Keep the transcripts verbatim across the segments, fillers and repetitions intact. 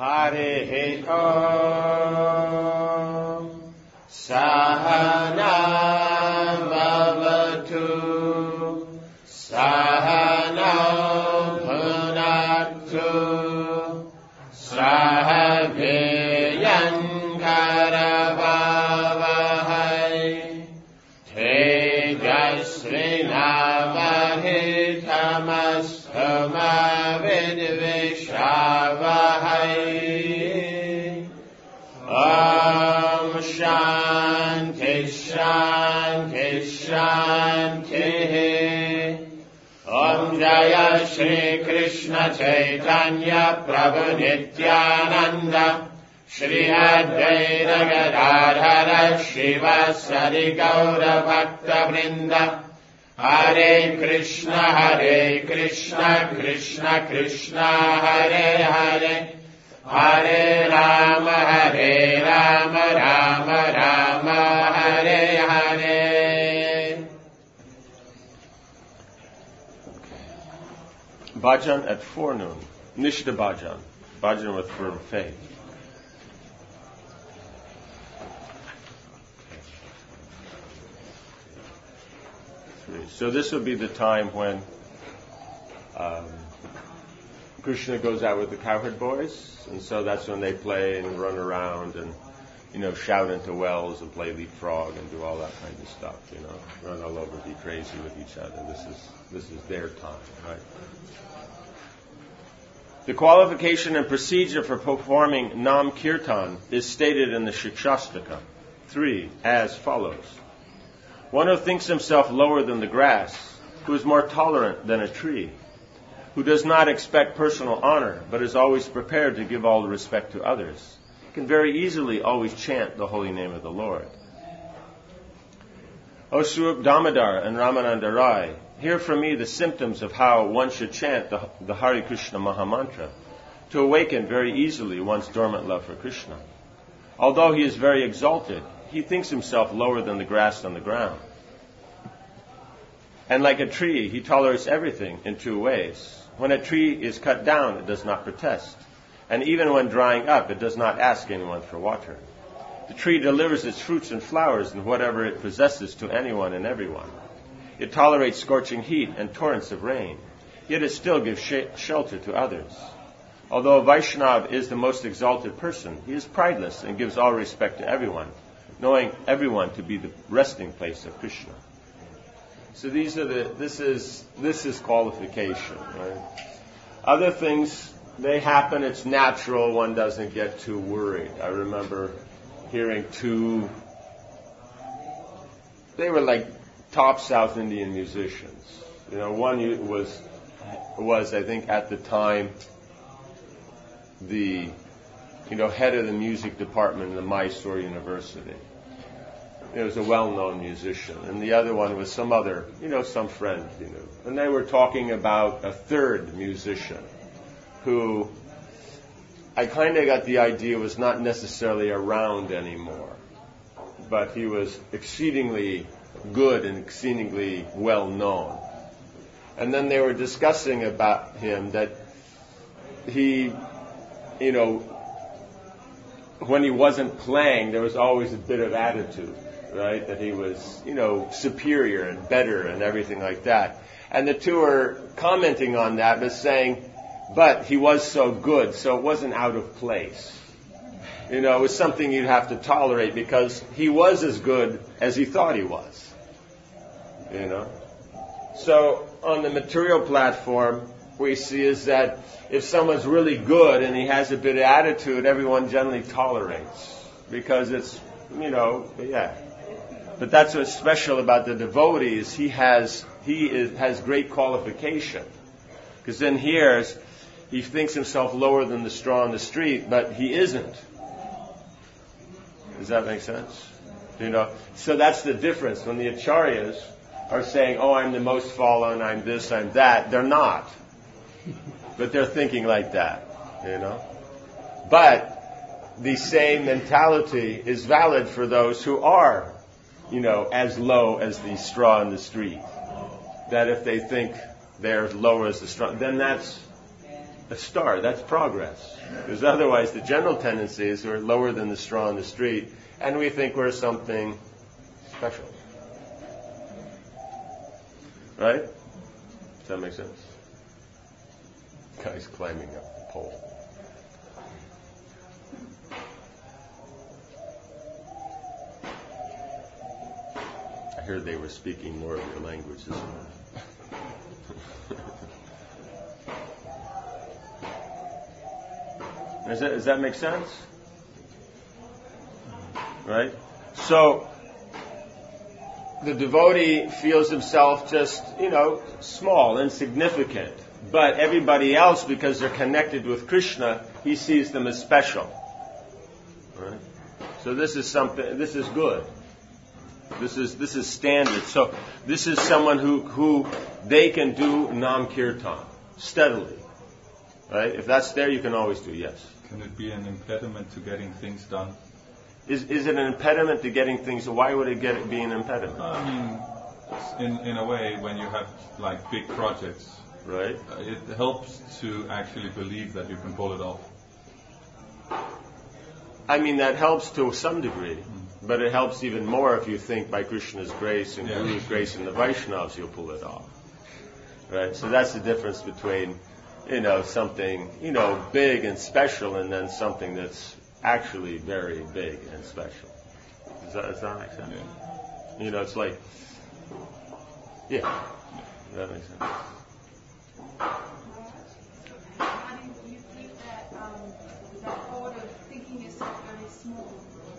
Hare Om Sahana Bhavatu Sahana Bhunaktu Sahaviyankaravavahai Tejasvinavadhitamasthamavidvishavahai Om Shanti Shanti Shanti Om Jaya Shri Krishna Chaitanya Prabhu Nityananda Shri Advaita Gadadhara Shiva Sari Gaura Bhakta Vrinda Hare Krishna Hare Krishna Krishna Krishna Hare Hare Hare Rama Hare Rama Rama Rama Hare Hare. Bhajan at forenoon. Nishta Bhajan. Bhajan with firm faith. So this will be the time when um, Krishna goes out with the cowherd boys, and so that's when they play and run around and, you know, shout into wells and play leapfrog and do all that kind of stuff, you know, run all over, be crazy with each other. This is this is their time, right? The qualification and procedure for performing Nam Kirtan is stated in the Shikshastaka three as follows. One who thinks himself lower than the grass, who is more tolerant than a tree, who does not expect personal honor, but is always prepared to give all the respect to others, can very easily always chant the holy name of the Lord. O Swarup Damodar and Ramananda Rai, hear from me the symptoms of how one should chant the, the Hare Krishna Mahamantra to awaken very easily one's dormant love for Krishna. Although he is very exalted, he thinks himself lower than the grass on the ground. And like a tree, he tolerates everything in two ways. When a tree is cut down, it does not protest. And even when drying up, it does not ask anyone for water. The tree delivers its fruits and flowers and whatever it possesses to anyone and everyone. It tolerates scorching heat and torrents of rain, yet it still gives sh- shelter to others. Although a Vaishnava is the most exalted person, he is prideless and gives all respect to everyone, knowing everyone to be the resting place of Krishna. So these are the this is this is qualification, right? Other things, they happen, it's natural, one doesn't get too worried. I remember hearing two, they were like top South Indian musicians. You know, one was was I think at the time the you know head of the music department in the Mysore University. It was a well-known musician, and the other one was some other, you know, some friend, you know. And they were talking about a third musician who I kind of got the idea was not necessarily around anymore, but he was exceedingly good and exceedingly well-known. And then they were discussing about him that he, you know, when he wasn't playing, there was always a bit of attitude. Right, that he was, you know, superior and better and everything like that. And the two are commenting on that, but saying, but he was so good, so it wasn't out of place. You know, it was something you'd have to tolerate because he was as good as he thought he was. You know? So, on the material platform, we see is that if someone's really good and he has a bit of attitude, everyone generally tolerates. Because it's, you know, yeah. But that's what's special about the devotees. He has he is, has great qualification. Because then here, he thinks himself lower than the straw on the street, but he isn't. Does that make sense? You know, so that's the difference. When the acharyas are saying, "Oh, I'm the most fallen, I'm this, I'm that," they're not. But they're thinking like that. You know, but the same mentality is valid for those who are, you know, as low as the straw in the street. That if they think they're as low as the straw, then that's a star. That's progress. Because otherwise the general tendency is we're lower than the straw on the street and we think we're something special. Right? Does that make sense? Guy's climbing up the pole. I heard they were speaking more of your languages. Does that, does that make sense? Right? So, the devotee feels himself just, you know, small, insignificant. But everybody else, because they're connected with Krishna, he sees them as special. Right? So this is something, this is good. This is this is standard. So this is someone who, who they can do Nam Kirtan steadily. Right? If that's there, you can always do, yes. Can it be an impediment to getting things done? Is is it an impediment to getting things? Why would it get it be an impediment? I mean, in in a way, when you have like big projects, right? Uh, it helps to actually believe that you can pull it off. I mean, that helps to some degree, mm. but it helps even more if you think by Krishna's grace and yeah. Guru's grace and the Vaishnavas you'll pull it off, right? So that's the difference between, you know, something, you know, big and special, and then something that's actually very big and special. Does that, does that make sense? Yeah. You know, it's like, yeah, does that make sense? I mean, you think that um, that thought of thinking yourself very small.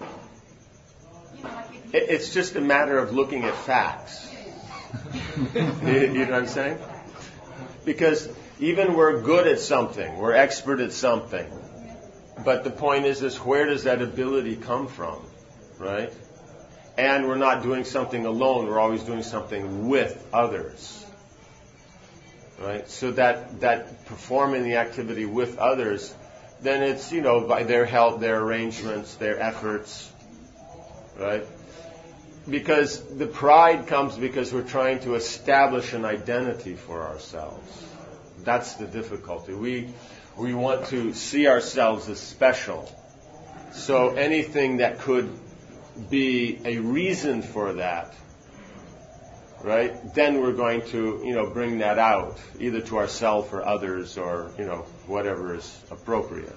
You know, like if you it, it's just a matter of looking at facts. you, you know what I'm saying? Because even we're good at something, we're expert at something. But the point is, is where does that ability come from, right? And we're not doing something alone. We're always doing something with others, right? So that that performing the activity with others, then it's, you know, by their help, their arrangements, their efforts, right? Because the pride comes because we're trying to establish an identity for ourselves. That's the difficulty. We we want to see ourselves as special. So anything that could be a reason for that, right? Then we're going to, you know, bring that out, either to ourselves or others, or, you know, whatever is appropriate.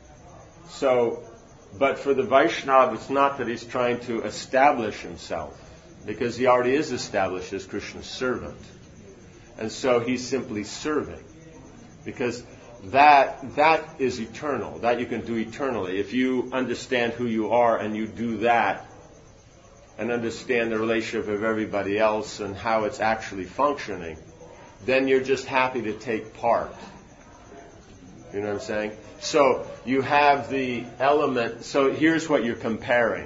So, but for the Vaishnava, it's not that he's trying to establish himself, because he already is established as Krishna's servant. And so he's simply serving. Because that that is eternal. That you can do eternally. If you understand who you are and you do that and understand the relationship of everybody else and how it's actually functioning, then you're just happy to take part. You know what I'm saying? So you have the element. So here's what you're comparing.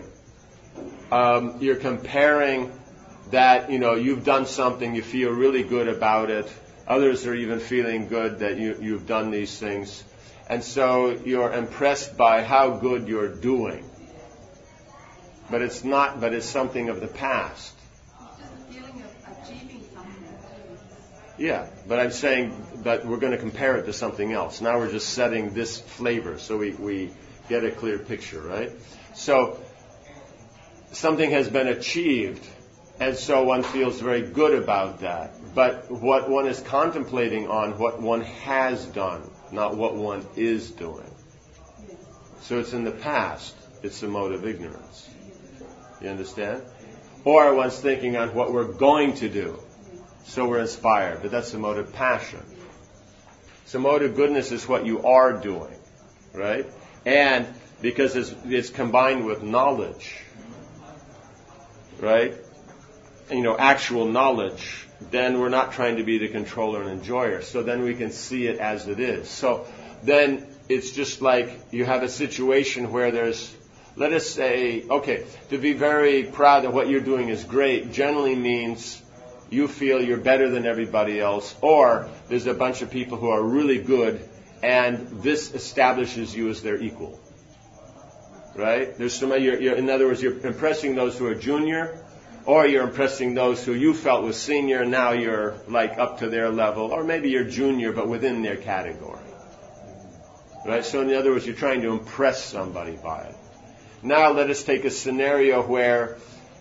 Um, you're comparing that, you know, you've done something, you feel really good about it. Others are even feeling good that you, you've done these things. And so you're impressed by how good you're doing. But it's not, but it's something of the past. It's just a feeling of achieving something. Yeah, but I'm saying that we're going to compare it to something else. Now we're just setting this flavor so we, we get a clear picture, right? So something has been achieved, and so one feels very good about that. But what one is contemplating on what one has done, not what one is doing. So it's in the past. It's the mode of ignorance. You understand? Or one's thinking on what we're going to do. So we're inspired. But that's the mode of passion. So mode of goodness is what you are doing. Right? And because it's, it's combined with knowledge. Right? You know, actual knowledge. Then we're not trying to be the controller and enjoyer. So then we can see it as it is. So then it's just like you have a situation where there's, let us say, okay, to be very proud that what you're doing is great generally means you feel you're better than everybody else, or there's a bunch of people who are really good and this establishes you as their equal. Right? There's some, you're, you're, in other words, you're impressing those who are junior, or you're impressing those who you felt was senior, and now you're like up to their level. Or maybe you're junior, but within their category. Right? So in other words, you're trying to impress somebody by it. Now let us take a scenario where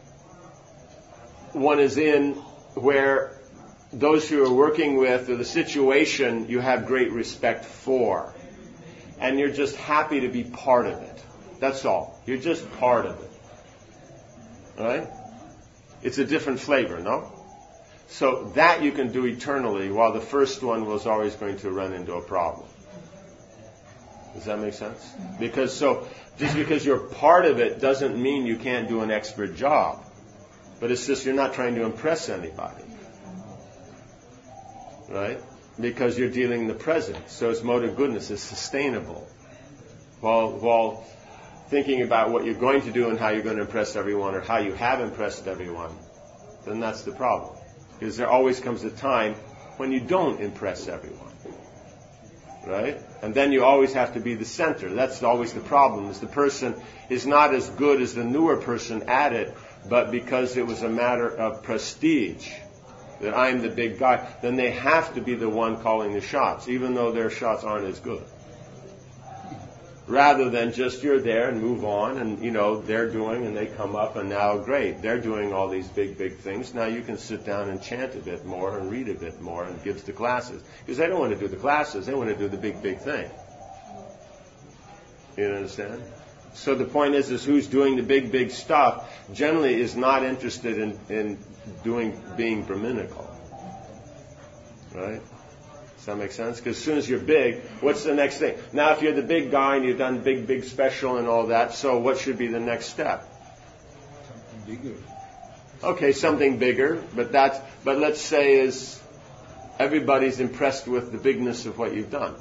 one is in, where those who are working with, or the situation you have great respect for, and you're just happy to be part of it. That's all. You're just part of it. Right? It's a different flavor, no? So that you can do eternally, while the first one was always going to run into a problem. Does that make sense? Because so, just because you're part of it doesn't mean you can't do an expert job. But it's just you're not trying to impress anybody. Right? Because you're dealing in the present. So its mode of goodness is sustainable. While, while thinking about what you're going to do and how you're going to impress everyone, or how you have impressed everyone, then that's the problem. Because there always comes a time when you don't impress everyone. Right? And then you always have to be the center. That's always the problem, is the person is not as good as the newer person at it, but because it was a matter of prestige, that I'm the big guy, then they have to be the one calling the shots, even though their shots aren't as good. Rather than just you're there and move on, and you know they're doing, and they come up, and now great, they're doing all these big big things. Now you can sit down and chant a bit more and read a bit more and give the classes, because they don't want to do the classes, they want to do the big big thing. You understand? So the point is, is who's doing the big big stuff generally is not interested in in doing being Brahminical, right? Does that make sense? Because as soon as you're big, what's the next thing? Now, if you're the big guy and you've done big, big special and all that, so what should be the next step? Something bigger. Okay, something bigger, but that's, but let's say is everybody's impressed with the bigness of what you've done.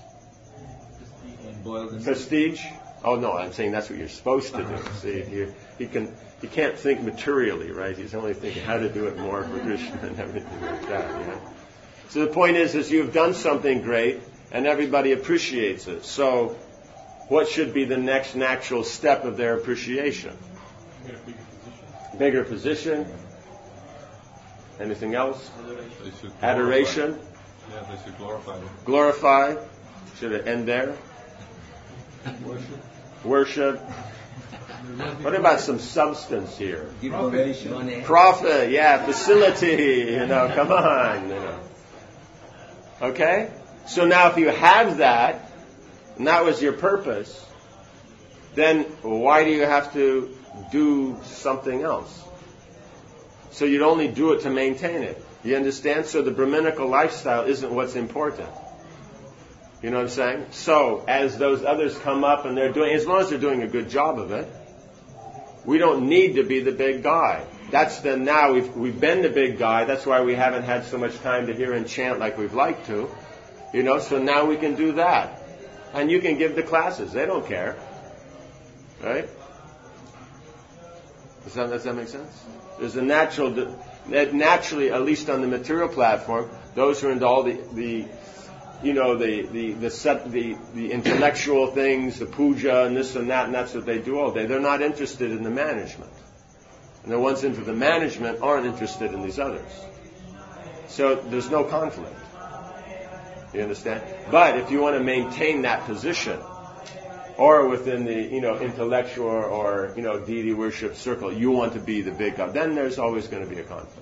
Prestige? Oh no, I'm saying that's what you're supposed to do. See, you he can he can't think materially, right? He's only thinking how to do it more for Krishna and everything like that. You know? So the point is, is you've done something great, and everybody appreciates it. So, what should be the next natural step of their appreciation? Bigger position. Bigger position. Anything else? They should Adoration. glorify. Yeah, they should glorify them. Glorify. Should it end there? Worship. Worship. What about some substance here? Give donation. Profit, yeah, facility, you know, come on, you know. Okay? So now if you have that, and that was your purpose, then why do you have to do something else? So you'd only do it to maintain it. You understand? So the Brahminical lifestyle isn't what's important. You know what I'm saying? So as those others come up and they're doing, as long as they're doing a good job of it, we don't need to be the big guy. That's the now we've we've been the big guy. That's why we haven't had so much time to hear and chant like we've liked to. You know, so now we can do that. And you can give the classes. They don't care. Right? Does that, does that make sense? There's a natural, naturally, at least on the material platform, those who are into all the, the you know, the the the, set, the the intellectual things, the puja and this and that, and that's what they do all day. They're not interested in the management. And the ones into the management aren't interested in these others. So there's no conflict. You understand? But if you want to maintain that position, or within the, you know, intellectual or, you know, deity worship circle, you want to be the big god, then there's always going to be a conflict.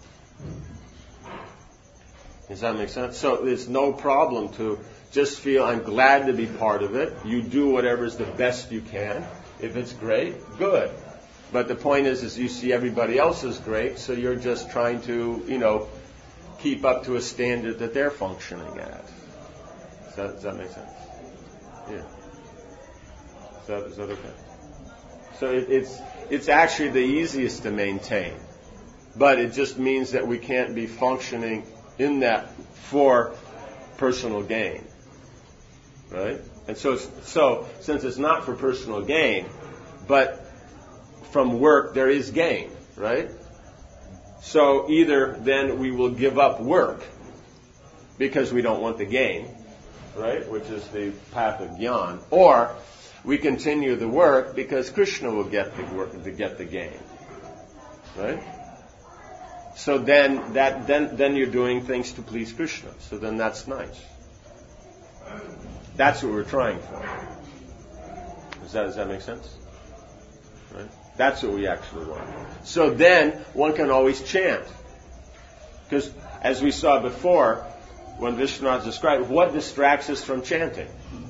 Does that make sense? So there's no problem to just feel, I'm glad to be part of it. You do whatever's the best you can. If it's great, good. But the point is, is you see everybody else is great, so you're just trying to, you know, keep up to a standard that they're functioning at. Does that, does that make sense? Yeah. Is that, is that okay? So it, it's it's actually the easiest to maintain, but it just means that we can't be functioning in that for personal gain, right? And so, it's, so since it's not for personal gain, but from work there is gain, right? So either then we will give up work because we don't want the gain, right? Which is the path of jnana, or we continue the work because Krishna will get the work to get the gain, right? So then that then then you're doing things to please Krishna. So then that's nice. That's what we're trying for. Does that, does that make sense? Right? That's what we actually want. So then, one can always chant. Because, as we saw before, when Vishwanath described, what distracts us from chanting?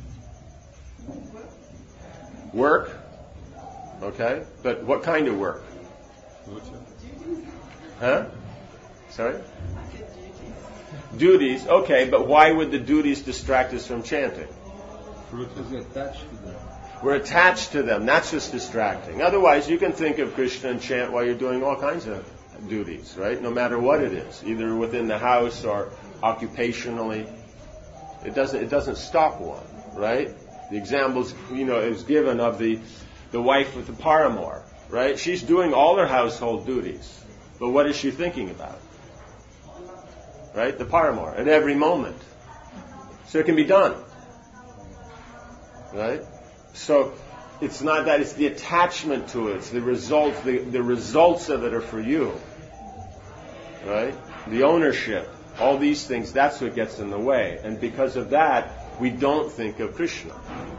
Work. Okay? But what kind of work? Huh? Sorry? Duties. Okay, but why would the duties distract us from chanting? Because we're attached to them. We're attached to them. That's just distracting. Otherwise, you can think of Krishna and chant while you're doing all kinds of duties, right? No matter what it is, either within the house or occupationally. It doesn't. It doesn't stop one, right? The examples, you know, is given of the the wife with the paramour, right? She's doing all her household duties, but what is she thinking about? Right, the paramour at every moment. So it can be done, right? So it's not that; it's the attachment to it. It's the results. The, the results of it are for you, right? The ownership, all these things. That's what gets in the way, and because of that, we don't think of Krishna,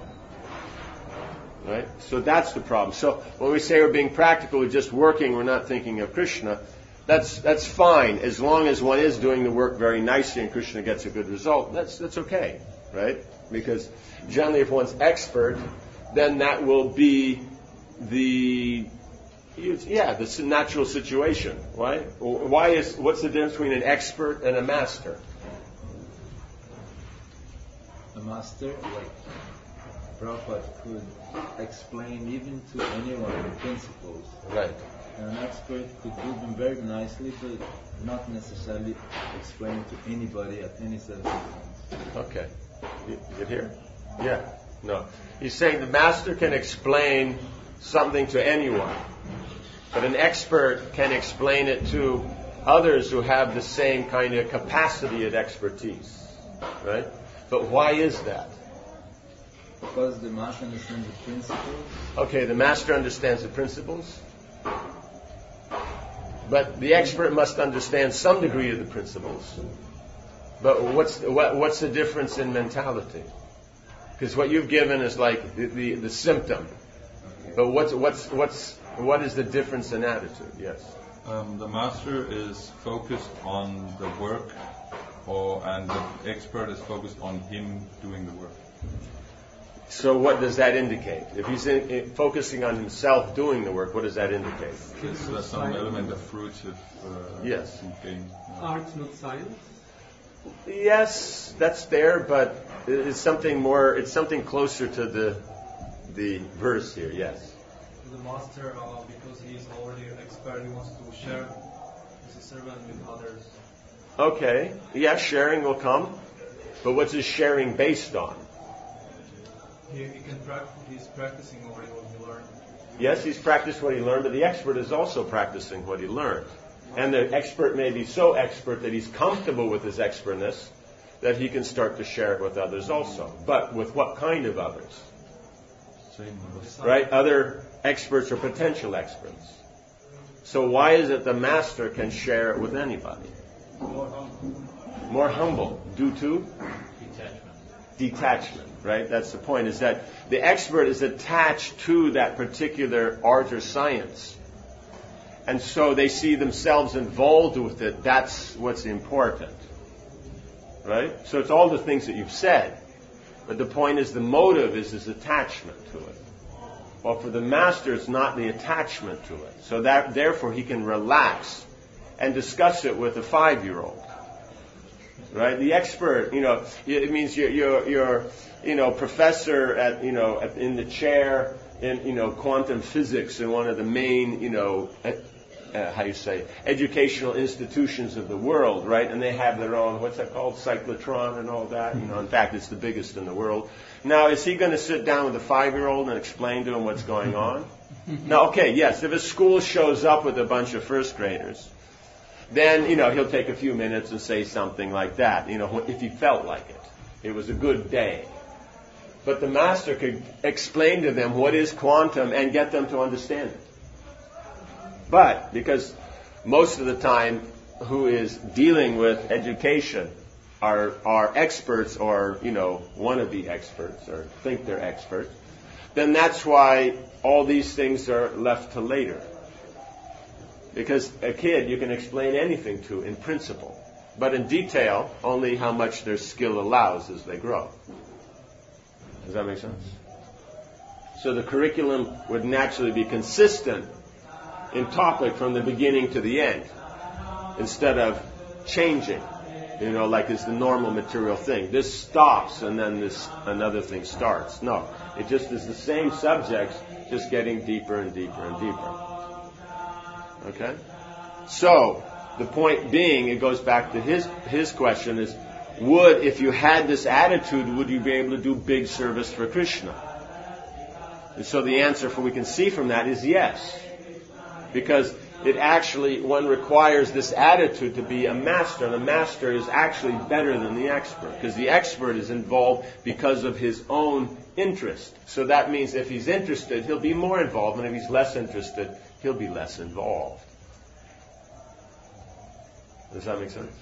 right? So that's the problem. So when we say we're being practical, we're just working. We're not thinking of Krishna. That's that's fine as long as one is doing the work very nicely and Krishna gets a good result. That's that's okay, right? Because generally, if one's expert, then that will be the yeah the natural situation. Why? Why is what's the difference between an expert and a master? A master, like Prabhupada, could explain even to anyone the principles. Right. An expert could do them very nicely, but not necessarily explain to anybody at any circumstance. Okay. You get here? Yeah. No. He's saying the master can explain something to anyone, but an expert can explain it to others who have the same kind of capacity at expertise. Right? But why is that? Because the master understands the principles. Okay, the master understands the principles. But the expert must understand some degree of the principles. But what's what, what's the difference in mentality? Because what you've given is like the, the, the symptom. But what's what's what's what is the difference in attitude? Yes. Um, the master is focused on the work, or and the expert is focused on him doing the work. So what does that indicate? If he's in, in, focusing on himself doing the work, what does that indicate? There's uh, some element of fruitive uh, yes. gain. Yeah. Art's not science? Yes, that's there, but it's something more. It's something closer to the the verse here. Yes. The master, uh, because he is already an expert, he wants to share as a servant with others. Okay. Yeah, sharing will come, but what's his sharing based on? He, he can practice. He's practicing already what he learned. Yes, he's practiced what he learned, but the expert is also practicing what he learned. And the expert may be so expert that he's comfortable with his expertness that he can start to share it with others also. But with what kind of others? Right? Other experts or potential experts. So why is it the master can share it with anybody? More humble. More humble. Due to? Detachment. Detachment. Right? That's the point, is that the expert is attached to that particular art or science. And so they see themselves involved with it. That's what's important. Right? So it's all the things that you've said. But the point is the motive is his attachment to it. Well, for the master, it's not the attachment to it. So that therefore he can relax and discuss it with a five-year-old. Right? The expert, you know, it means you're, you're, you're you know, professor at, you know, at, in the chair in, you know, quantum physics in one of the main, you know, uh, how you say, educational institutions of the world, right? And they have their own, what's that called, cyclotron and all that. You know, in fact, it's the biggest in the world. Now, is he going to sit down with a five-year-old and explain to him what's going on? Now, okay, yes, if a school shows up with a bunch of first graders, then, you know, he'll take a few minutes and say something like that, you know, if he felt like it. It was a good day. But the master could explain to them what is quantum and get them to understand it. But, because most of the time who is dealing with education are are experts or, you know, want to be experts or think they're experts, then that's why all these things are left to later. Because a kid you can explain anything to in principle, but in detail only how much their skill allows as they grow. Does that make sense? So the curriculum would naturally be consistent in topic from the beginning to the end, instead of changing, you know, like it's the normal material thing. This stops and then this another thing starts. No, it just is the same subjects, just getting deeper and deeper and deeper. Okay? So, the point being, it goes back to his his question is, would, if you had this attitude, would you be able to do big service for Krishna? And so the answer, for we can see from that, is yes. Because it actually, one requires this attitude to be a master, and a master is actually better than the expert, because the expert is involved because of his own interest. So that means if he's interested, he'll be more involved, and if he's less interested, he'll be less involved. Does that make sense?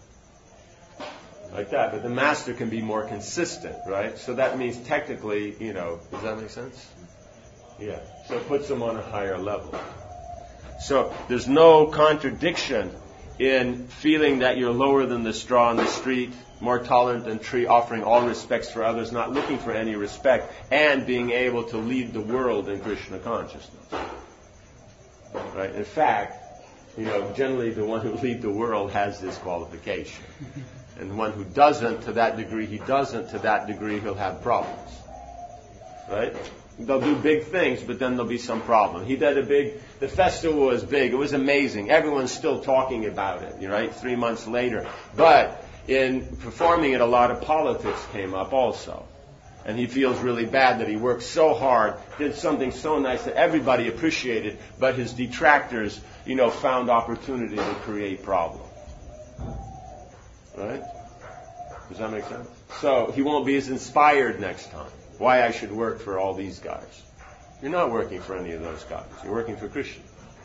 Like that. But the master can be more consistent, right? So that means technically, you know, does that make sense? Yeah. So it puts him on a higher level. So there's no contradiction in feeling that you're lower than the straw on the street, more tolerant than tree, offering all respects for others, not looking for any respect, and being able to lead the world in Krishna consciousness. Right? In fact, you know, generally the one who leads the world has this qualification. And the one who doesn't, to that degree he doesn't, to that degree he'll have problems. Right? They'll do big things, but then there'll be some problem. He did a big, the festival was big, it was amazing. Everyone's still talking about it, right? Three months later. But in performing it, a lot of politics came up also. And he feels really bad that he worked so hard, did something so nice that everybody appreciated, but his detractors, you know, found opportunity to create problems. Right? Does that make sense? So he won't be as inspired next time. Why I should work for all these guys. You're not working for any of those guys. You're working for Krishna.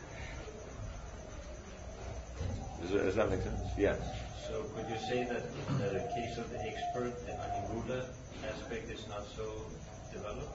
Does, it, does that make sense? Yes. So could you say that that the case of the expert, the Anigula aspect, is not so developed?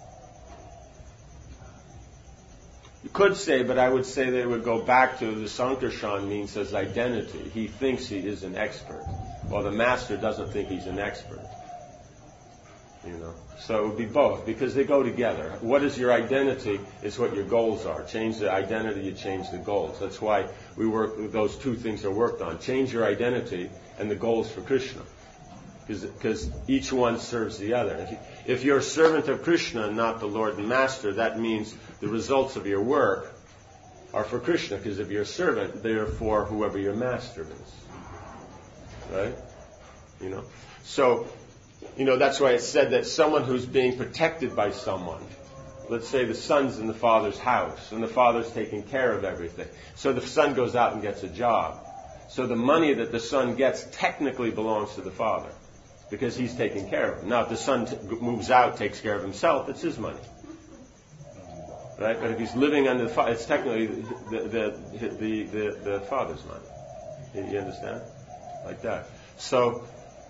You could say, but I would say that it would go back to the Sankarshan means his identity. He thinks he is an expert, while the master doesn't think he's an expert. You know, so it would be both, because they go together. What is your identity is what your goals are. Change the identity, you change the goals. That's why we work, those two things are worked on. Change your identity and the goals for Krishna. Because each one serves the other. If, you, if you're a servant of Krishna and not the Lord and Master, that means the results of your work are for Krishna. Because if you're a servant, they're for whoever your master is. Right? You know? So, you know, that's why it's said that someone who's being protected by someone, let's say the son's in the father's house, and the father's taking care of everything. So the son goes out and gets a job. So the money that the son gets technically belongs to the father, because he's taking care of him. Now, if the son t- moves out, takes care of himself, it's his money. Right? But if he's living under the father, it's technically the the, the, the, the, the father's money. You, you understand? Like that. So,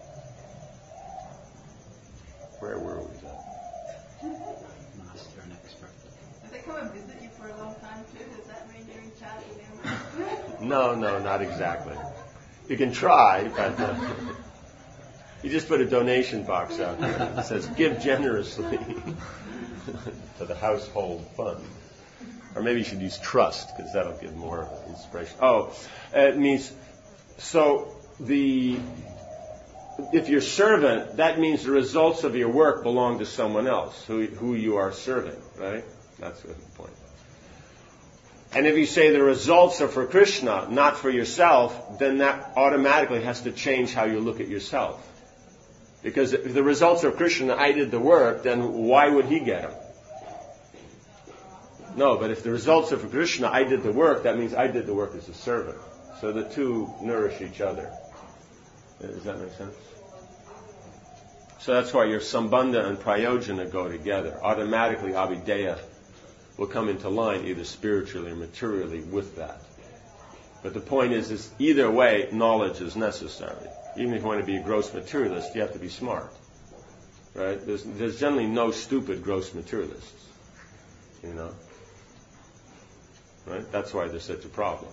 where were we then? Master and expert. Does they come and visit you for a long time too? Does that mean you're in charge of them? No, no, not exactly. You can try, but uh, you just put a donation box out there that says, give generously to the household fund. Or maybe you should use trust, because that'll give more inspiration. Oh, it means, so the, if you're servant, that means the results of your work belong to someone else, who, who you are serving, right? That's the point. And if you say the results are for Krishna, not for yourself, then that automatically has to change how you look at yourself. Because if the results are Krishna, I did the work, then why would he get them? No, but if the results are for Krishna, I did the work, that means I did the work as a servant. So the two nourish each other. Does that make sense? So that's why your sambandha and prayojana go together. Automatically, abhideya will come into line either spiritually or materially with that. But the point is, is either way, knowledge is necessary. Even if you want to be a gross materialist, you have to be smart. Right? There's, there's generally no stupid gross materialists. You know? Right? That's why there's such a problem.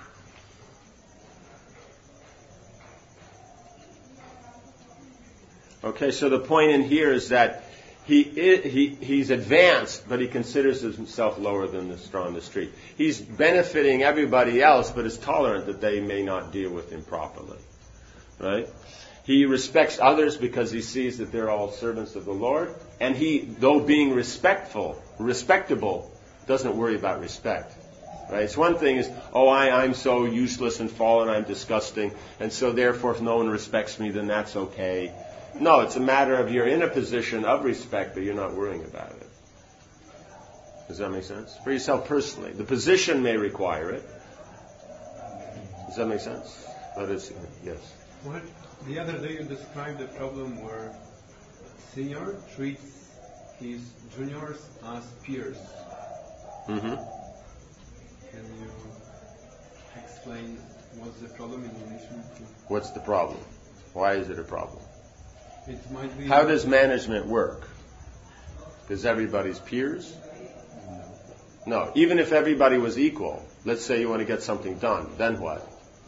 Okay, so the point in here is that he, he he's advanced, but he considers himself lower than the straw in the street. He's benefiting everybody else, but is tolerant that they may not deal with him properly. Right? He respects others because he sees that they're all servants of the Lord, and he, though being respectful, respectable, doesn't worry about respect. Right? It's one thing is, oh, I, I'm so useless and fallen, I'm disgusting, and so therefore if no one respects me, then that's okay. No, it's a matter of you're in a position of respect, but you're not worrying about it. Does that make sense? For yourself personally. The position may require it. Does that make sense? But it's, yes. What, the other day you described a problem where senior treats his juniors as peers. Mm-hmm. Can you explain what's the problem in relation to... What's the problem? Why is it a problem? It might be... How does management work? Is everybody's peers? No. No. Even if everybody was equal, let's say you want to get something done, then what?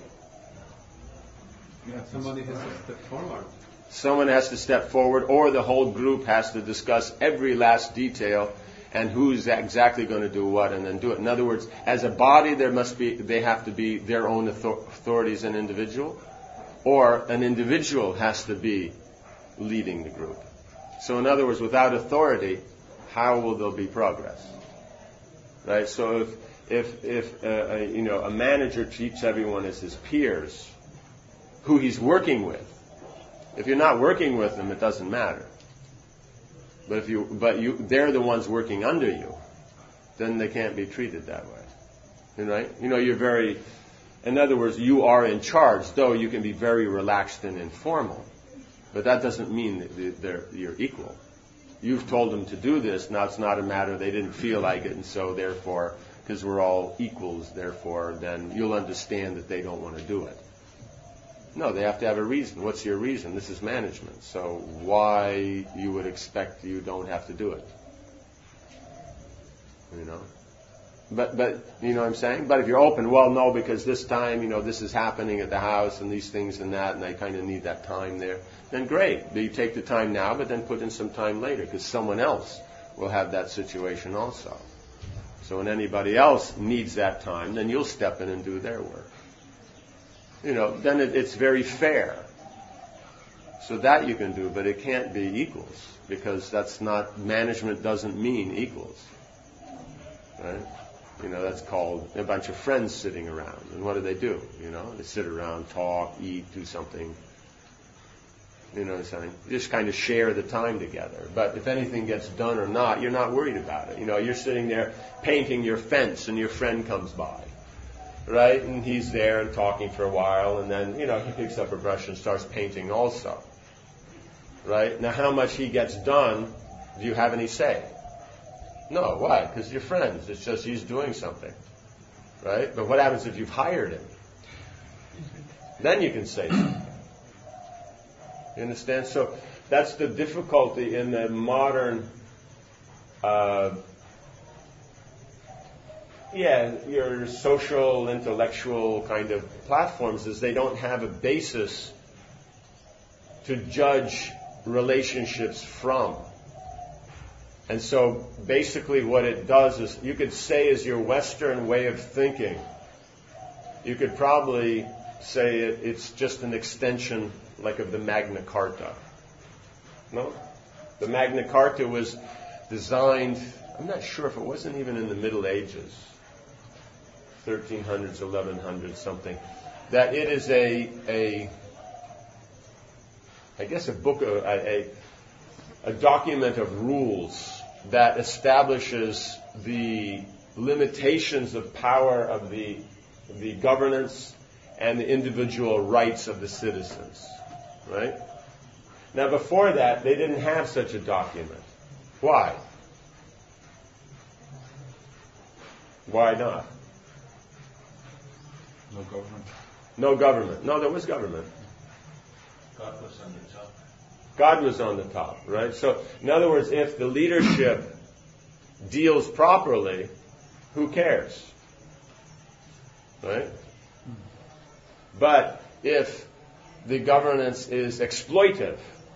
Yeah, somebody has to step forward. Someone has to step forward, or the whole group has to discuss every last detail and who's exactly going to do what, and then do it. In other words, as a body, there must be they have to be their own author- authority as an individual, or an individual has to be leading the group. So, in other words, without authority, how will there be progress? Right. So, if if if uh, a, you know a manager treats everyone as his peers, who he's working with. If you're not working with them, it doesn't matter. But if you, but you, they're the ones working under you, then they can't be treated that way. Right? You know, you're very, in other words, you are in charge, though you can be very relaxed and informal. But that doesn't mean that they're, you're equal. You've told them to do this, now it's not a matter, they didn't feel like it, and so therefore, because we're all equals, therefore, then you'll understand that they don't want to do it. No, they have to have a reason. What's your reason? This is management. So why you would expect you don't have to do it? You know? But, but, you know what I'm saying? But if you're open, well, no, because this time, you know, this is happening at the house and these things and that, and I kind of need that time there, then great. You take the time now, but then put in some time later, because someone else will have that situation also. So when anybody else needs that time, then you'll step in and do their work. You know, then it, it's very fair. So that you can do, but it can't be equals, because that's not, management doesn't mean equals. Right? You know, that's called a bunch of friends sitting around. And what do they do? You know, they sit around, talk, eat, do something. You know what I'm saying? Just kind of share the time together. But if anything gets done or not, you're not worried about it. You know, you're sitting there painting your fence and your friend comes by. Right? And he's there and talking for a while, and then, you know, he picks up a brush and starts painting also. Right? Now, how much he gets done, do you have any say? No. Why? Because you're friends. It's just he's doing something. Right? But what happens if you've hired him? Then you can say something. You understand? So that's the difficulty in the modern uh Yeah, your social, intellectual kind of platforms is they don't have a basis to judge relationships from. And so basically what it does is, you could say is your Western way of thinking. You could probably say it, it's just an extension like of the Magna Carta. No? The Magna Carta was designed, I'm not sure if it wasn't even in the Middle Ages. thirteen hundreds, eleven hundreds, something. That it is a, a I guess a book, a, a, a document of rules that establishes the limitations of power of the, the governance and the individual rights of the citizens. Right? Now before that, they didn't have such a document. Why? Why not? No government. No government. No, there was government. God was on the top. God was on the top, right? So, in other words, if the leadership deals properly, who cares? Right? But if the governance is exploitive,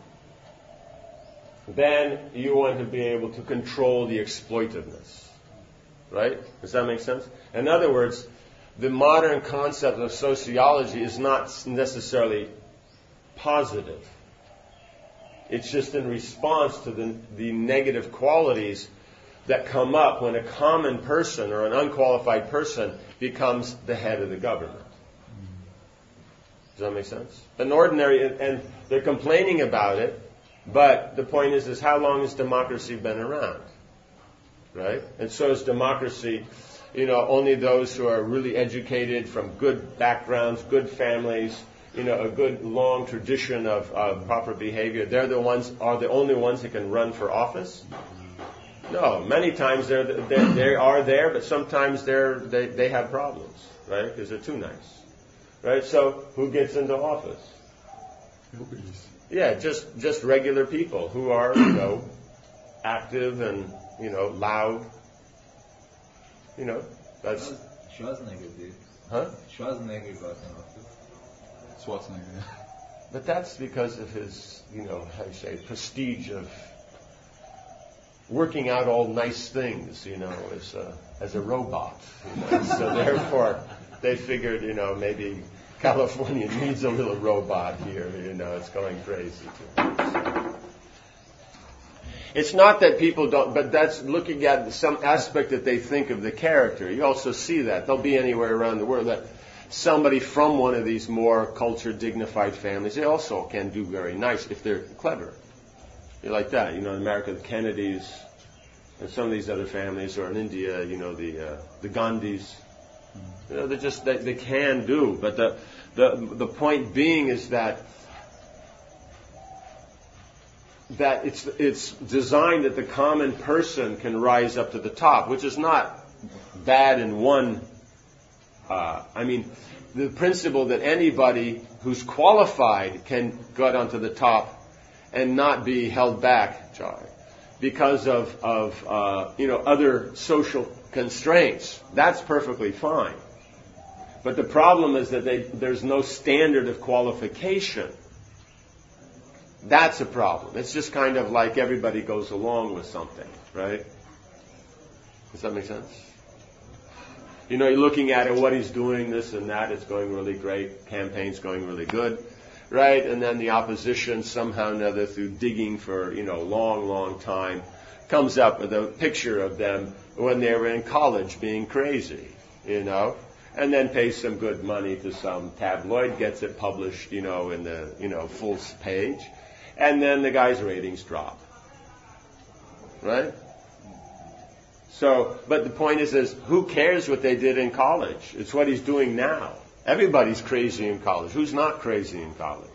then you want to be able to control the exploitiveness. Right? Does that make sense? In other words, the modern concept of sociology is not necessarily positive. It's just in response to the, the negative qualities that come up when a common person or an unqualified person becomes the head of the government. Does that make sense? An ordinary, and they're complaining about it, but the point is, is how long has democracy been around? Right? And so is democracy, you know, only those who are really educated from good backgrounds, good families, you know, a good long tradition of uh, proper behavior, they're the ones, are the only ones that can run for office? No, many times they're, they're, they are there, but sometimes they're, they, they have problems, right? Because they're too nice. Right? So who gets into office? Nobody's. Yeah, just, just regular people who are, you know, active and, you know, loud. You know, that's... Schwarzenegger did. Huh? Schwarzenegger got in office. Schwarzenegger. But that's because of his, you know, how do you say, prestige of working out all nice things, you know, as a, as a robot. You know? So therefore, they figured, you know, maybe California needs a little robot here, you know, it's going crazy. It's not that people don't, but that's looking at some aspect that they think of the character. You also see that. They'll be anywhere around the world that somebody from one of these more cultured, dignified families, they also can do very nice if they're clever. You're like that, you know, in America, the Kennedys, and some of these other families, or in India, you know, the uh, the Gandhis. You know, they just they, they can do, but the the the point being is that that it's it's designed that the common person can rise up to the top, which is not bad in one. Uh, I mean, the principle that anybody who's qualified can get onto the top and not be held back, Charlie, because of of uh, you know other social constraints. That's perfectly fine. But the problem is that they, there's no standard of qualification. That's a problem. It's just kind of like everybody goes along with something, right? Does that make sense? You know, you're looking at it, what he's doing, this and that, it's going really great, campaign's going really good, right? And then the opposition, somehow or another, through digging for, you know, a long, long time, comes up with a picture of them when they were in college being crazy, you know? And then pays some good money to some tabloid, gets it published, you know, in the, you know, full page. And then the guy's ratings drop. Right? So, but the point is, is who cares what they did in college? It's what he's doing now. Everybody's crazy in college. Who's not crazy in college?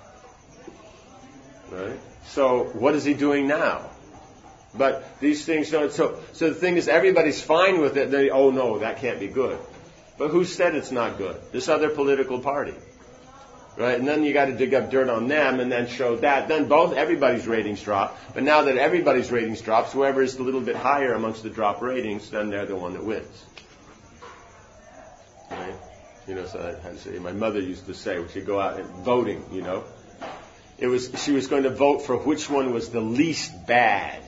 Right? So, what is he doing now? But these things don't, so, so the thing is, everybody's fine with it. They, oh no, that can't be good. But who said it's not good? This other political party. Right? And then you got to dig up dirt on them and then show that. Then both, everybody's ratings drop. But now that everybody's ratings drops, whoever is a little bit higher amongst the drop ratings, then they're the one that wins. Right? You know, so I, I say, my mother used to say, when she'd go out and voting, you know, it was, she was going to vote for which one was the least bad.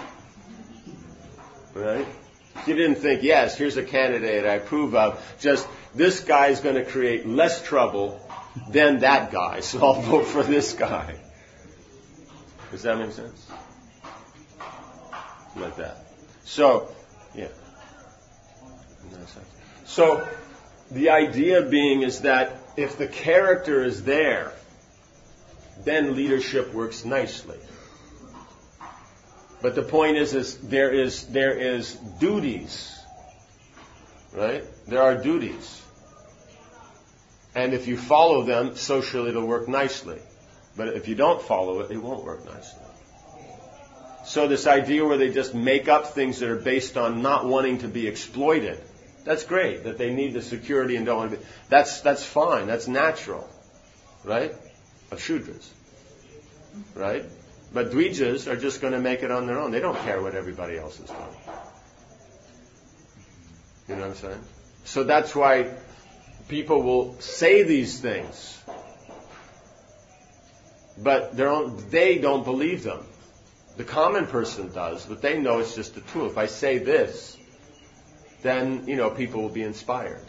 Right? She didn't think, yes, here's a candidate I approve of. Just, this guy's going to create less trouble than that guy, so I'll vote for this guy. Does that make sense? Like that. So, yeah. So, the idea being is that if the character is there, then leadership works nicely. But the point is, is there is there is duties, right? There are duties. And if you follow them, socially it'll work nicely. But if you don't follow it, it won't work nicely. So this idea where they just make up things that are based on not wanting to be exploited, That's great that they need the security and don't want to be. That's that's fine. That's natural, right? Of Shudras, right? But Dvijas are just going to make it on their own. They don't care what everybody else is doing. You know what I'm saying? So that's why people will say these things, but they're own, they don't believe them. The common person does, but they know it's just a tool. If I say this, then, you know, people will be inspired.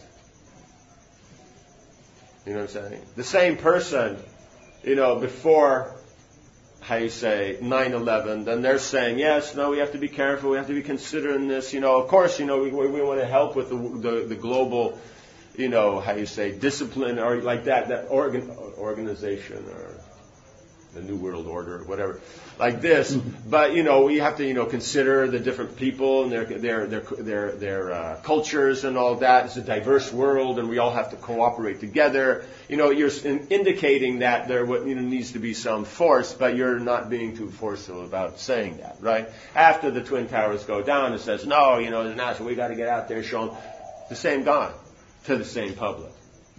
You know what I'm saying? The same person, you know, before, how you say, nine eleven, then they're saying, yes, no, we have to be careful, we have to be considering this, you know, of course, you know, we, we want to help with the, the, the global, you know, how you say, discipline, or like that, that organ, organization, or the New World Order, or whatever, like this. But, you know, we have to, you know, consider the different people and their their their their, their uh, cultures and all that. It's a diverse world, and we all have to cooperate together. You know, you're in, indicating that there you know, needs to be some force, but you're not being too forceful about saying that, right? After the Twin Towers go down, it says, no, you know, the national, we got to get out there, show them the same guy to the same public.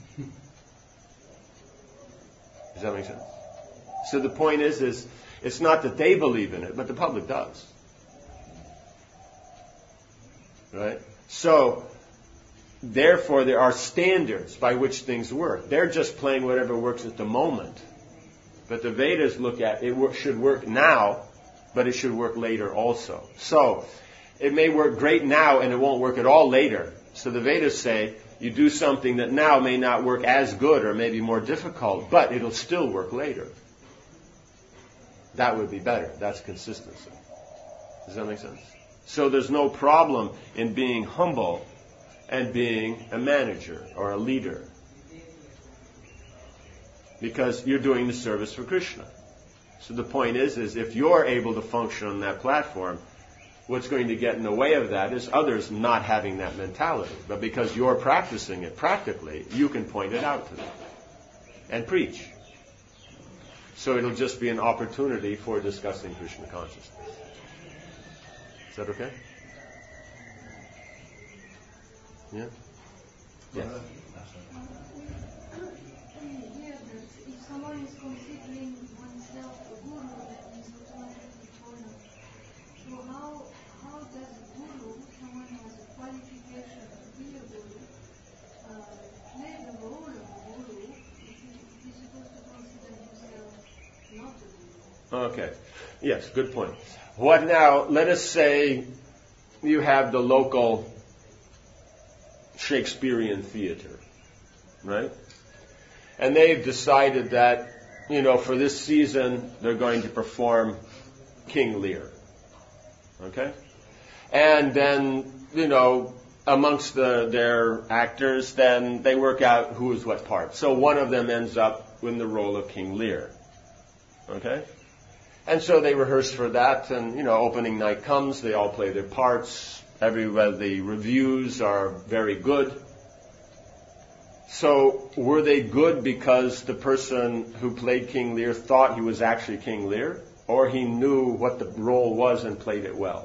Does that make sense? So the point is, is it's not that they believe in it, but the public does. Right? So, therefore, there are standards by which things work. They're just playing whatever works at the moment. But the Vedas look at it work, should work now, but it should work later also. So, it may work great now and it won't work at all later. So the Vedas say, you do something that now may not work as good or maybe more difficult, but it'll still work later. That would be better. That's consistency. Does that make sense? So there's no problem in being humble and being a manager or a leader, because you're doing the service for Krishna. So the point is, is if you're able to function on that platform, what's going to get in the way of that is others not having that mentality. But because you're practicing it practically, you can point it out to them and preach. So it'll just be an opportunity for discussing Krishna consciousness. Is that okay? Yeah? Yes. If someone is considering oneself a guru, that means automatically foreigner. So how how does a guru, someone who has a qualification to be a guru, uh, play the role of a guru if he, if he's supposed to consider himself not a guru? Okay. Yes, good point. What now, let us say you have the local Shakespearean theater, right? And they've decided that, you know, for this season they're going to perform King Lear. Okay? And then, you know, amongst the, their actors, then they work out who is what part. So one of them ends up in the role of King Lear. Okay? And so they rehearse for that, and, you know, opening night comes, they all play their parts. Everywhere the reviews are very good. So were they good because the person who played King Lear thought he was actually King Lear, or he knew what the role was and played it well?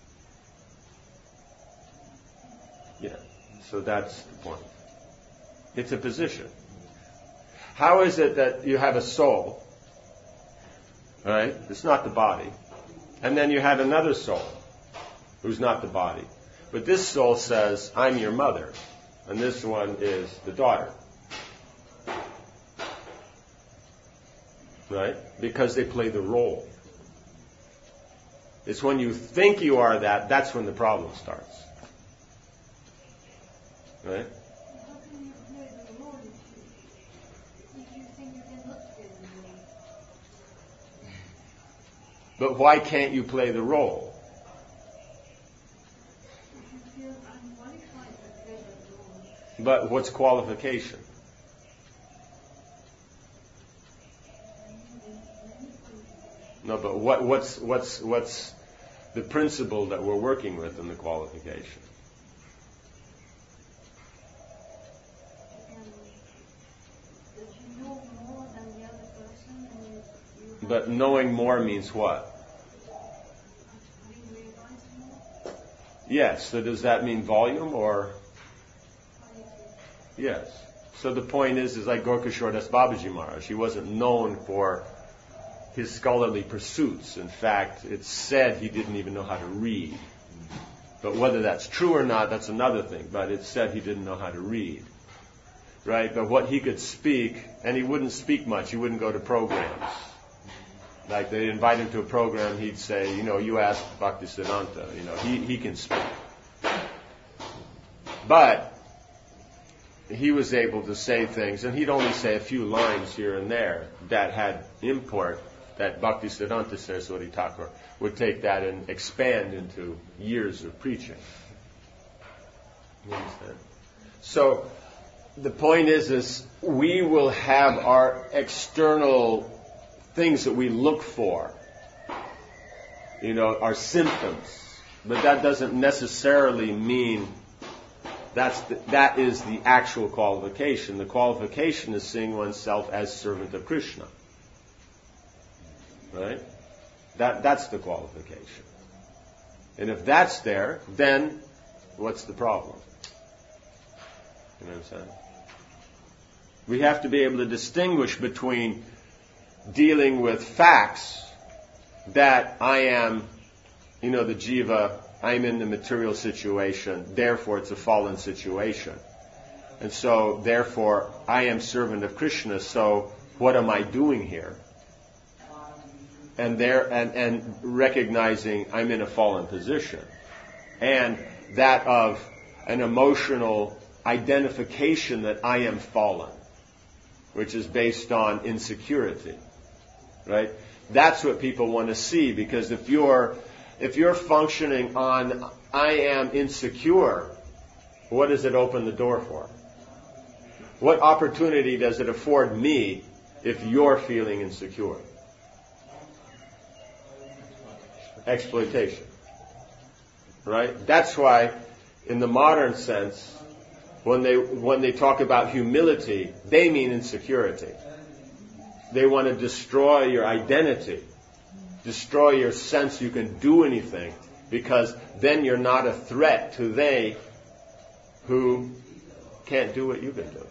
Yeah. So that's the point. It's a position. How is it that you have a soul? Right? It's not the body. And then you have another soul who's not the body. But this soul says, I'm your mother. And this one is the daughter. Right? Because they play the role. It's when you think you are that, that's when the problem starts. Right? How can you play the role if you, if you think you cannot play the role? But why can't you play the role? If you feel unqualified to play that role. But what's qualification? No, but what, what's what's what's the principle that we're working with in the qualification? And that you know more than the other person, and you, you have But knowing more means what? being realized more. Yes, so does that mean volume or Yes. So the point is, is like Gorkashore Das Babaji Maharaj. He wasn't known for his scholarly pursuits. In fact, it's said he didn't even know how to read. But whether that's true or not, that's another thing. But it's said he didn't know how to read. Right? But what he could speak, and he wouldn't speak much. He wouldn't go to programs. Like they'd invite him to a program, he'd say, you know, you ask Bhaktisiddhanta. You know, he, he can speak. But he was able to say things, and he'd only say a few lines here and there that had import, that Bhaktisiddhanta Saraswati Thakur would take that and expand into years of preaching. You understand? So the point is, is we will have our external things that we look for, you know, our symptoms, but that doesn't necessarily mean That's the, that is the actual qualification. The qualification is seeing oneself as servant of Krishna. Right? That that's the qualification. And if that's there, then what's the problem? You know what I'm saying? We have to be able to distinguish between dealing with facts that I am, you know, the jiva, I'm in the material situation, therefore it's a fallen situation. And so, therefore, I am servant of Krishna, so what am I doing here? And there, and, and recognizing I'm in a fallen position. And that of an emotional identification that I am fallen, which is based on insecurity. Right? That's what people want to see, because if you're If you're functioning on, I am insecure, what does it open the door for? What opportunity does it afford me if you're feeling insecure? Exploitation. Right? That's why, in the modern sense, when they when they talk about humility, they mean insecurity. They want to destroy your identity. Destroy your sense you can do anything, because then you're not a threat to they who can't do what you can do.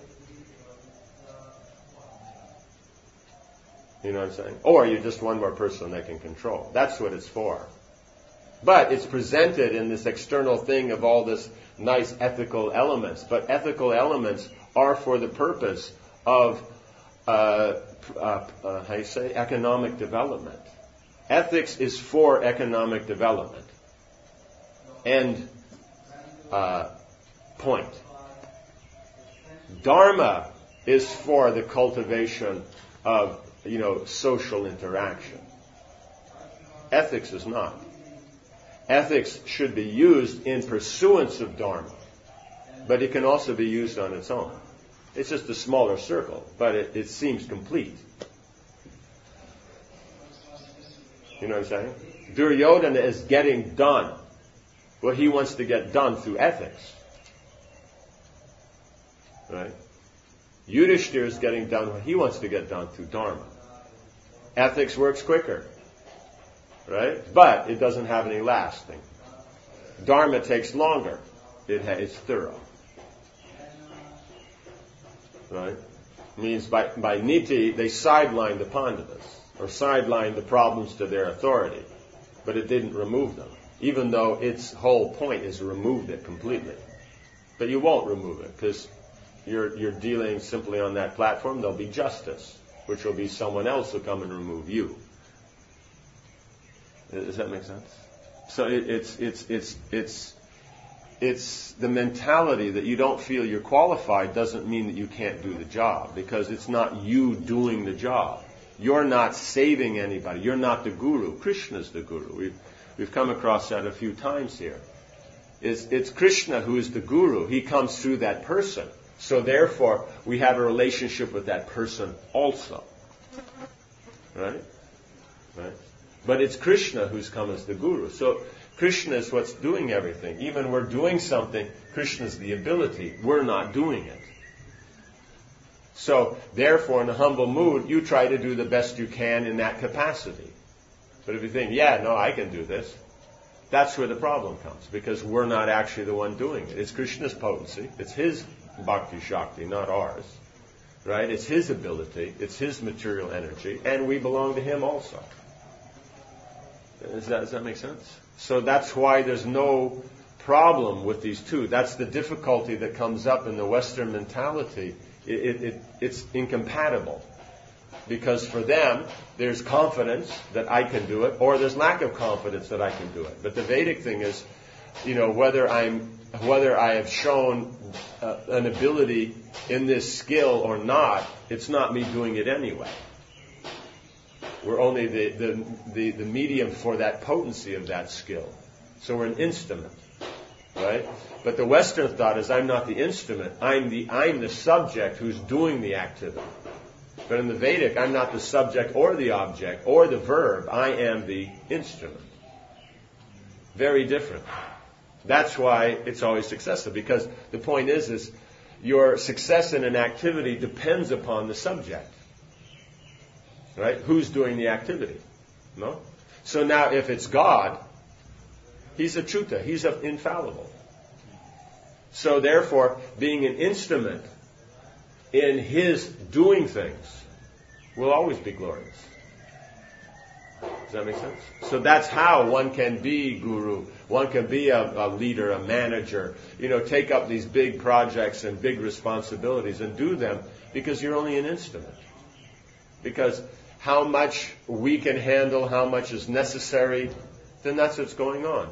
You know what I'm saying? Or you're just one more person they can control. That's what it's for. But it's presented in this external thing of all this nice ethical elements. But ethical elements are for the purpose of, uh, uh, uh, how you say, economic development. Ethics is for economic development. End uh, point. Dharma is for the cultivation of, you know, social interaction. Ethics is not. Ethics should be used in pursuance of Dharma, but it can also be used on its own. It's just a smaller circle, but it, it seems complete. You know what I'm saying? Duryodhana is getting done what he wants to get done through ethics. Right? Yudhishthira is getting done what he wants to get done through Dharma. Ethics works quicker. Right? But it doesn't have any lasting. Dharma takes longer. It ha- it's thorough. Right? Means by, by niti, they sidelined the Pandavas, or sidelined the problems to their authority. But it didn't remove them, even though its whole point is to remove it completely. But you won't remove it, because you're, you're dealing simply on that platform. There'll be justice, which will be someone else who'll come and remove you. Does that make sense? So it, it's, it's, it's, it's, it's the mentality that you don't feel you're qualified doesn't mean that you can't do the job, because it's not you doing the job. You're not saving anybody. You're not the guru. Krishna's the guru. We've, we've come across that a few times here. It's, it's Krishna who is the guru. He comes through that person. So therefore, we have a relationship with that person also. Right? Right? But it's Krishna who's come as the guru. So Krishna is what's doing everything. Even we're doing something, Krishna's the ability. We're not doing it. So, therefore, in a humble mood, you try to do the best you can in that capacity. But if you think, yeah, no, I can do this, that's where the problem comes, because we're not actually the one doing it. It's Krishna's potency. It's his Bhakti Shakti, not ours. Right? It's His ability, it's His material energy, and we belong to Him also. Does that, does that make sense? So that's why there's no problem with these two. That's the difficulty that comes up in the Western mentality. It, it, it, it's incompatible. Because for them, there's confidence that I can do it, or there's lack of confidence that I can do it. But the Vedic thing is, you know, whether I'm, whether I have shown uh, an ability in this skill or not, it's not me doing it anyway. We're only the, the, the, the medium for that potency of that skill. So we're an instrument, right? But the Western thought is I'm not the instrument. I'm the, I'm the subject who's doing the activity. But in the Vedic, I'm not the subject or the object or the verb. I am the instrument. Very different. That's why it's always successful. Because the point is, is your success in an activity depends upon the subject. Right? Who's doing the activity? No? So now if it's God, He's Achyuta. He's infallible. So therefore, being an instrument in His doing things will always be glorious. Does that make sense? So that's how one can be guru. One can be a, a leader, a manager. You know, take up these big projects and big responsibilities and do them because you're only an instrument. Because how much we can handle, how much is necessary, then that's what's going on.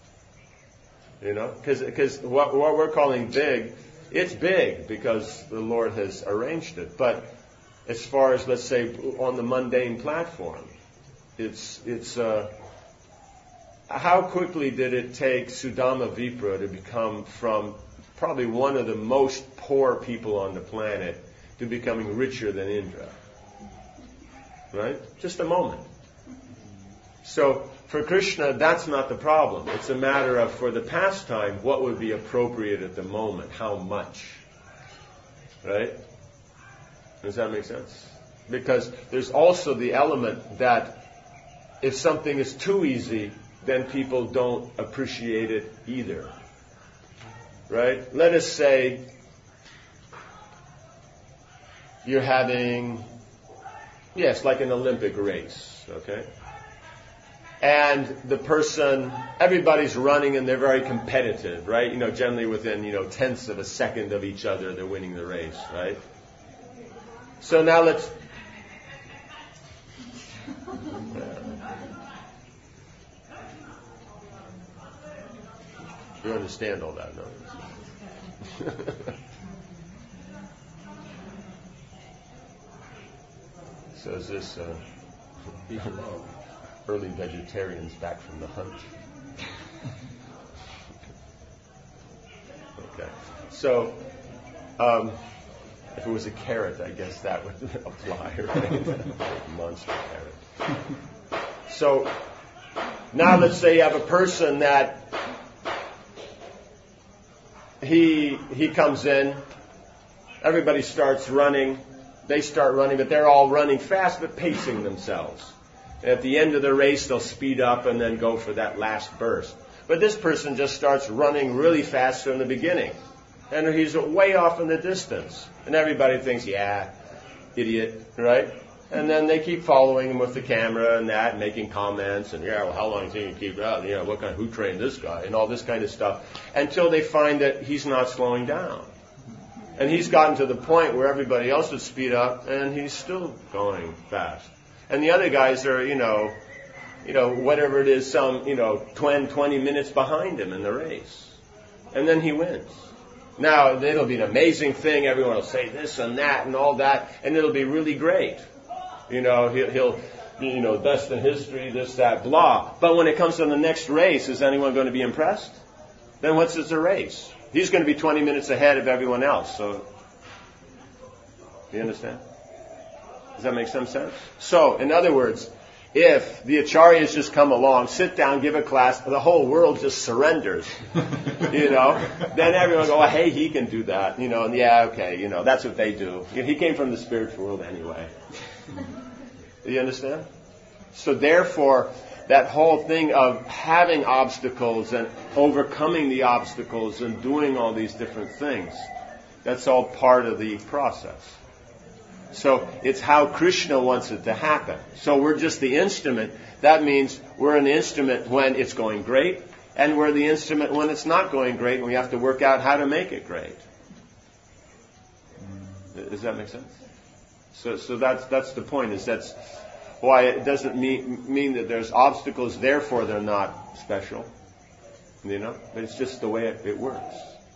You know, because what, what we're calling big, it's big because the Lord has arranged it. But as far as, let's say, on the mundane platform, it's it's uh, how quickly did it take Sudama Vipra to become from probably one of the most poor people on the planet to becoming richer than Indra? Right? Just a moment. So for Krishna, that's not the problem. It's a matter of, for the pastime, what would be appropriate at the moment? How much? Right? Does that make sense? Because there's also the element that if something is too easy, then people don't appreciate it either. Right? Let us say you're having, yes, like an Olympic race, okay? And the person, everybody's running and they're very competitive, right? You know, generally within, you know, tenths of a second of each other, they're winning the race, right? So now let's... You understand all that, no? So is this uh, early vegetarians back from the hunt? Okay. So, um, if it was a carrot, I guess that would apply, right? Monster carrot. So, now let's say you have a person that he he comes in, everybody starts running, they start running, but they're all running fast but pacing themselves. At the end of the race, they'll speed up and then go for that last burst. But this person just starts running really fast from the beginning. And he's way off in the distance. And everybody thinks, yeah, idiot, right? And then they keep following him with the camera and that, making comments, and yeah, well, how long is he going to keep out? You know, what kind, who trained this guy? And all this kind of stuff. Until they find that he's not slowing down. And he's gotten to the point where everybody else would speed up, and he's still going fast. And the other guys are, you know, you know, whatever it is, some, you know, twenty minutes behind him in the race. And then he wins. Now, it'll be an amazing thing. Everyone will say this and that and all that, and it'll be really great. You know, he'll, he'll, you know, best in history, this, that, blah. But when it comes to the next race, is anyone going to be impressed? Then what's this a race? He's going to be twenty minutes ahead of everyone else. So, you understand? Does that make some sense? So, in other words, if the acharyas just come along, sit down, give a class, the whole world just surrenders, you know, then everyone will go, oh, hey, he can do that, you know, and yeah, okay, you know, that's what they do. He came from the spiritual world anyway. Do you understand? So therefore, that whole thing of having obstacles and overcoming the obstacles and doing all these different things That's all part of the process. So it's how Krishna wants it to happen. So we're just the instrument. That means we're an instrument when it's going great, and we're the instrument when it's not going great, and we have to work out how to make it great. Does that make sense? So, so that's that's the point. Is that's why it doesn't mean mean that there's obstacles. Therefore, they're not special. You know, but it's just the way it, it works.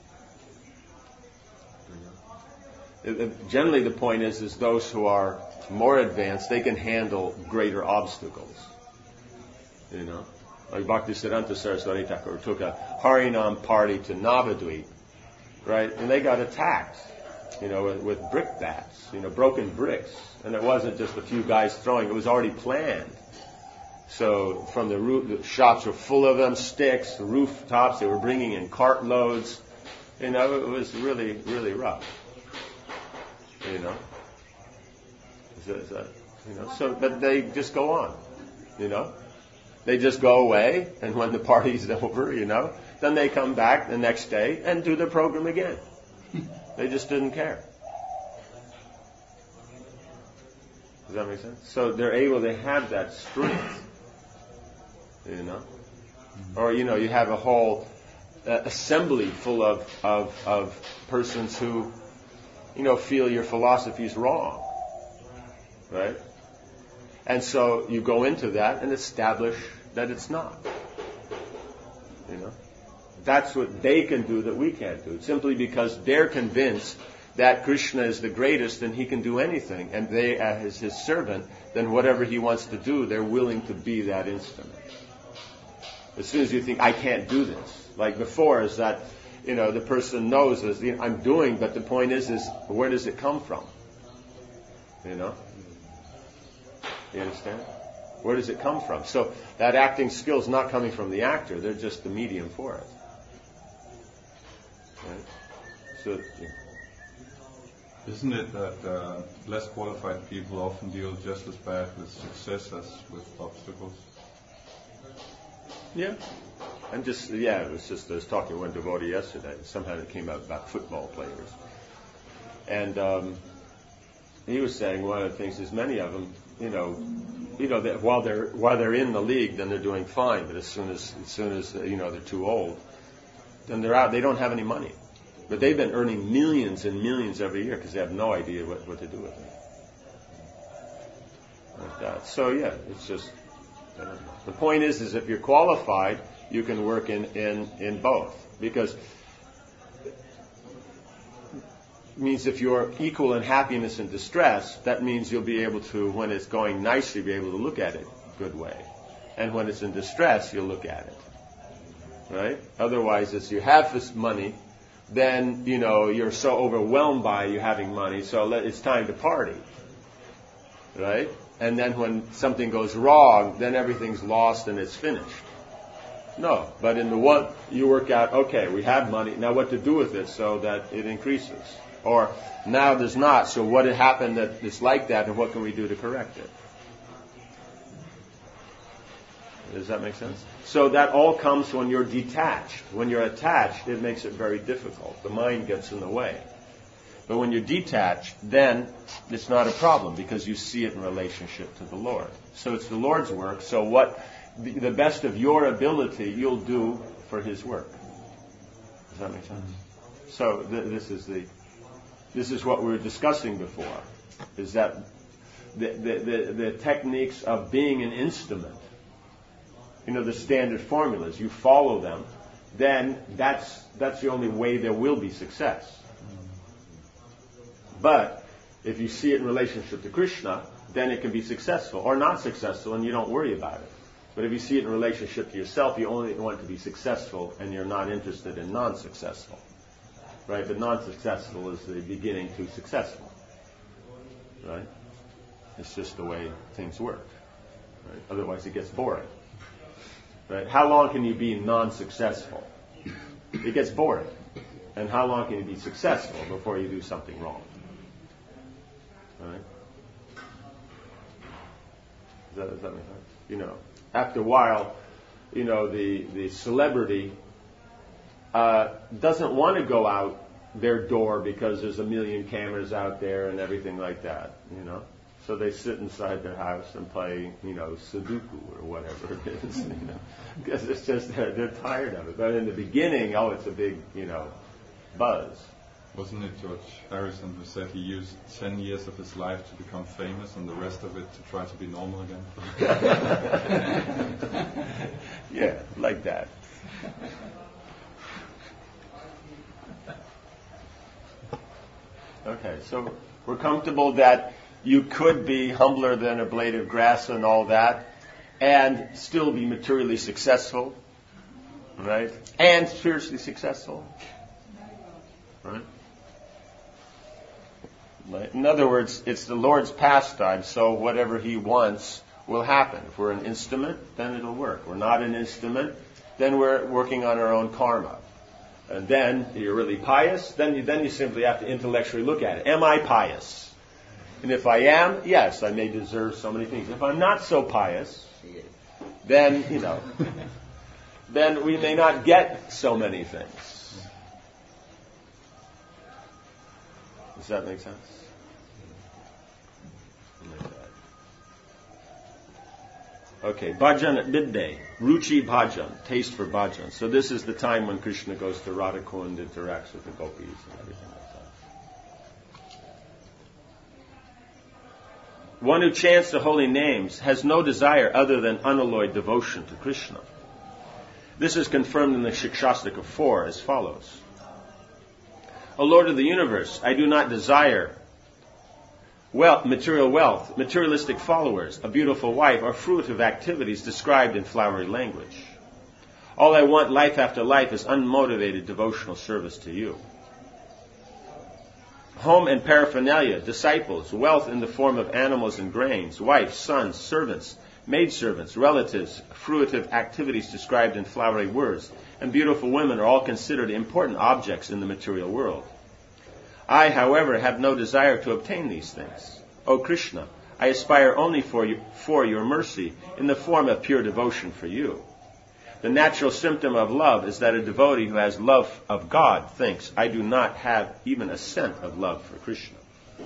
It, it, generally, the point is, is those who are more advanced, they can handle greater obstacles. You know, like Bhaktisiddhanta Saraswati Thakur took a Harinam party to Navadvip, right? And they got attacked, you know, with, with brick bats, you know, broken bricks. And it wasn't just a few guys throwing, it was already planned. So from the roof, the shops were full of them, sticks, the rooftops, they were bringing in cart loads. You know, it was really, really rough. You know, is that, is that, you know, so, but they just go on, you know, they just go away, and when the party's over, you know, then they come back the next day and do the program again. They just didn't care. Does that make sense? So they're able to have that strength, you know, or, you know, you have a whole uh, assembly full of, of, of persons who, you know, feel your philosophy is wrong, right? And so you go into that and establish that it's not. You know, that's what they can do that we can't do. Simply because they're convinced that Krishna is the greatest and he can do anything, and they, as his servant, then whatever he wants to do, they're willing to be that instrument. As soon as you think, I can't do this, like before, is that, you know, the person knows is, you know, I'm doing, but the point is, is where does it come from? You know? You understand? Where does it come from? So that acting skill is not coming from the actor; they're just the medium for it. Right? So, yeah. Isn't it that uh, less qualified people often deal just as bad with success as with obstacles? Yeah. I'm just, yeah, it was just, I was talking to one devotee yesterday. Somehow it came out about football players. And um, he was saying one of the things is many of them, you know, you know, that while they're while they're in the league, then they're doing fine. But as soon as as soon as uh, you know they're too old, then they're out. They don't have any money, but they've been earning millions and millions every year because they have no idea what, what to do with it. Like that. So yeah, it's just I don't know. The point is, is if you're qualified, you can work in in in both, because it means if you're equal in happiness and distress, that means you'll be able to, when it's going nicely, be able to look at it a good way. And when it's in distress, you'll look at it. Right? Otherwise, as you have this money, then, you know, you're so overwhelmed by you having money, so let, it's time to party. Right? And then when something goes wrong, then everything's lost and it's finished. No, but in the one, you work out, okay, we have money, now what to do with it so that it increases. Or now there's not, so what had happened that it's like that, and what can we do to correct it? Does that make sense? So that all comes when you're detached. When you're attached, it makes it very difficult. The mind gets in the way. But when you're detached, then it's not a problem because you see it in relationship to the Lord. So it's the Lord's work. So what the, the best of your ability you'll do for His work. Does that make sense? So th- this is the this is what we were discussing before. Is that the, the the the techniques of being an instrument? You know, the standard formulas. You follow them, then that's that's the only way there will be success. But if you see it in relationship to Krishna, then it can be successful or not successful, and you don't worry about it. But if you see it in relationship to yourself, you only want to be successful, and you're not interested in non-successful. Right? But non-successful is the beginning to successful. Right? It's just the way things work. Right? Otherwise, it gets boring. Right? How long can you be non-successful? It gets boring. And how long can you be successful before you do something wrong? Right? Does that, does that make sense? You know, after a while, you know, the, the celebrity uh, doesn't want to go out their door because there's a million cameras out there and everything like that, you know. So they sit inside their house and play, you know, Sudoku or whatever it is, you know, because it's just they're, they're tired of it. But in the beginning, oh, it's a big, you know, buzz. Wasn't it George Harrison who said he used ten years of his life to become famous and the rest of it to try to be normal again? Yeah, like that. Okay, so we're comfortable that you could be humbler than a blade of grass and all that, and still be materially successful, right? And spiritually successful, right? In other words, it's the Lord's pastime, so whatever He wants will happen. If we're an instrument, then it'll work. We're not an instrument, then we're working on our own karma. And then you're really pious, then you, then you simply have to intellectually look at it. Am I pious? And if I am, yes, I may deserve so many things. If I'm not so pious, then, you know, then we may not get so many things. Does that make sense? Okay, bhajan at midday. Ruchi bhajan, taste for bhajan. So this is the time when Krishna goes to Radha Kund, interacts with the gopis and everything like that. One who chants the holy names has no desire other than unalloyed devotion to Krishna. This is confirmed in the Shikshastika four as follows. O Lord of the universe, I do not desire wealth, material wealth, materialistic followers, a beautiful wife, or fruitive activities described in flowery language. All I want life after life is unmotivated devotional service to you. Home and paraphernalia, disciples, wealth in the form of animals and grains, wives, sons, servants, maidservants, relatives, fruitive activities described in flowery words, and beautiful women are all considered important objects in the material world. I, however, have no desire to obtain these things. O Krishna, I aspire only for you, for your mercy in the form of pure devotion for you. The natural symptom of love is that a devotee who has love of God thinks, I do not have even a cent of love for Krishna.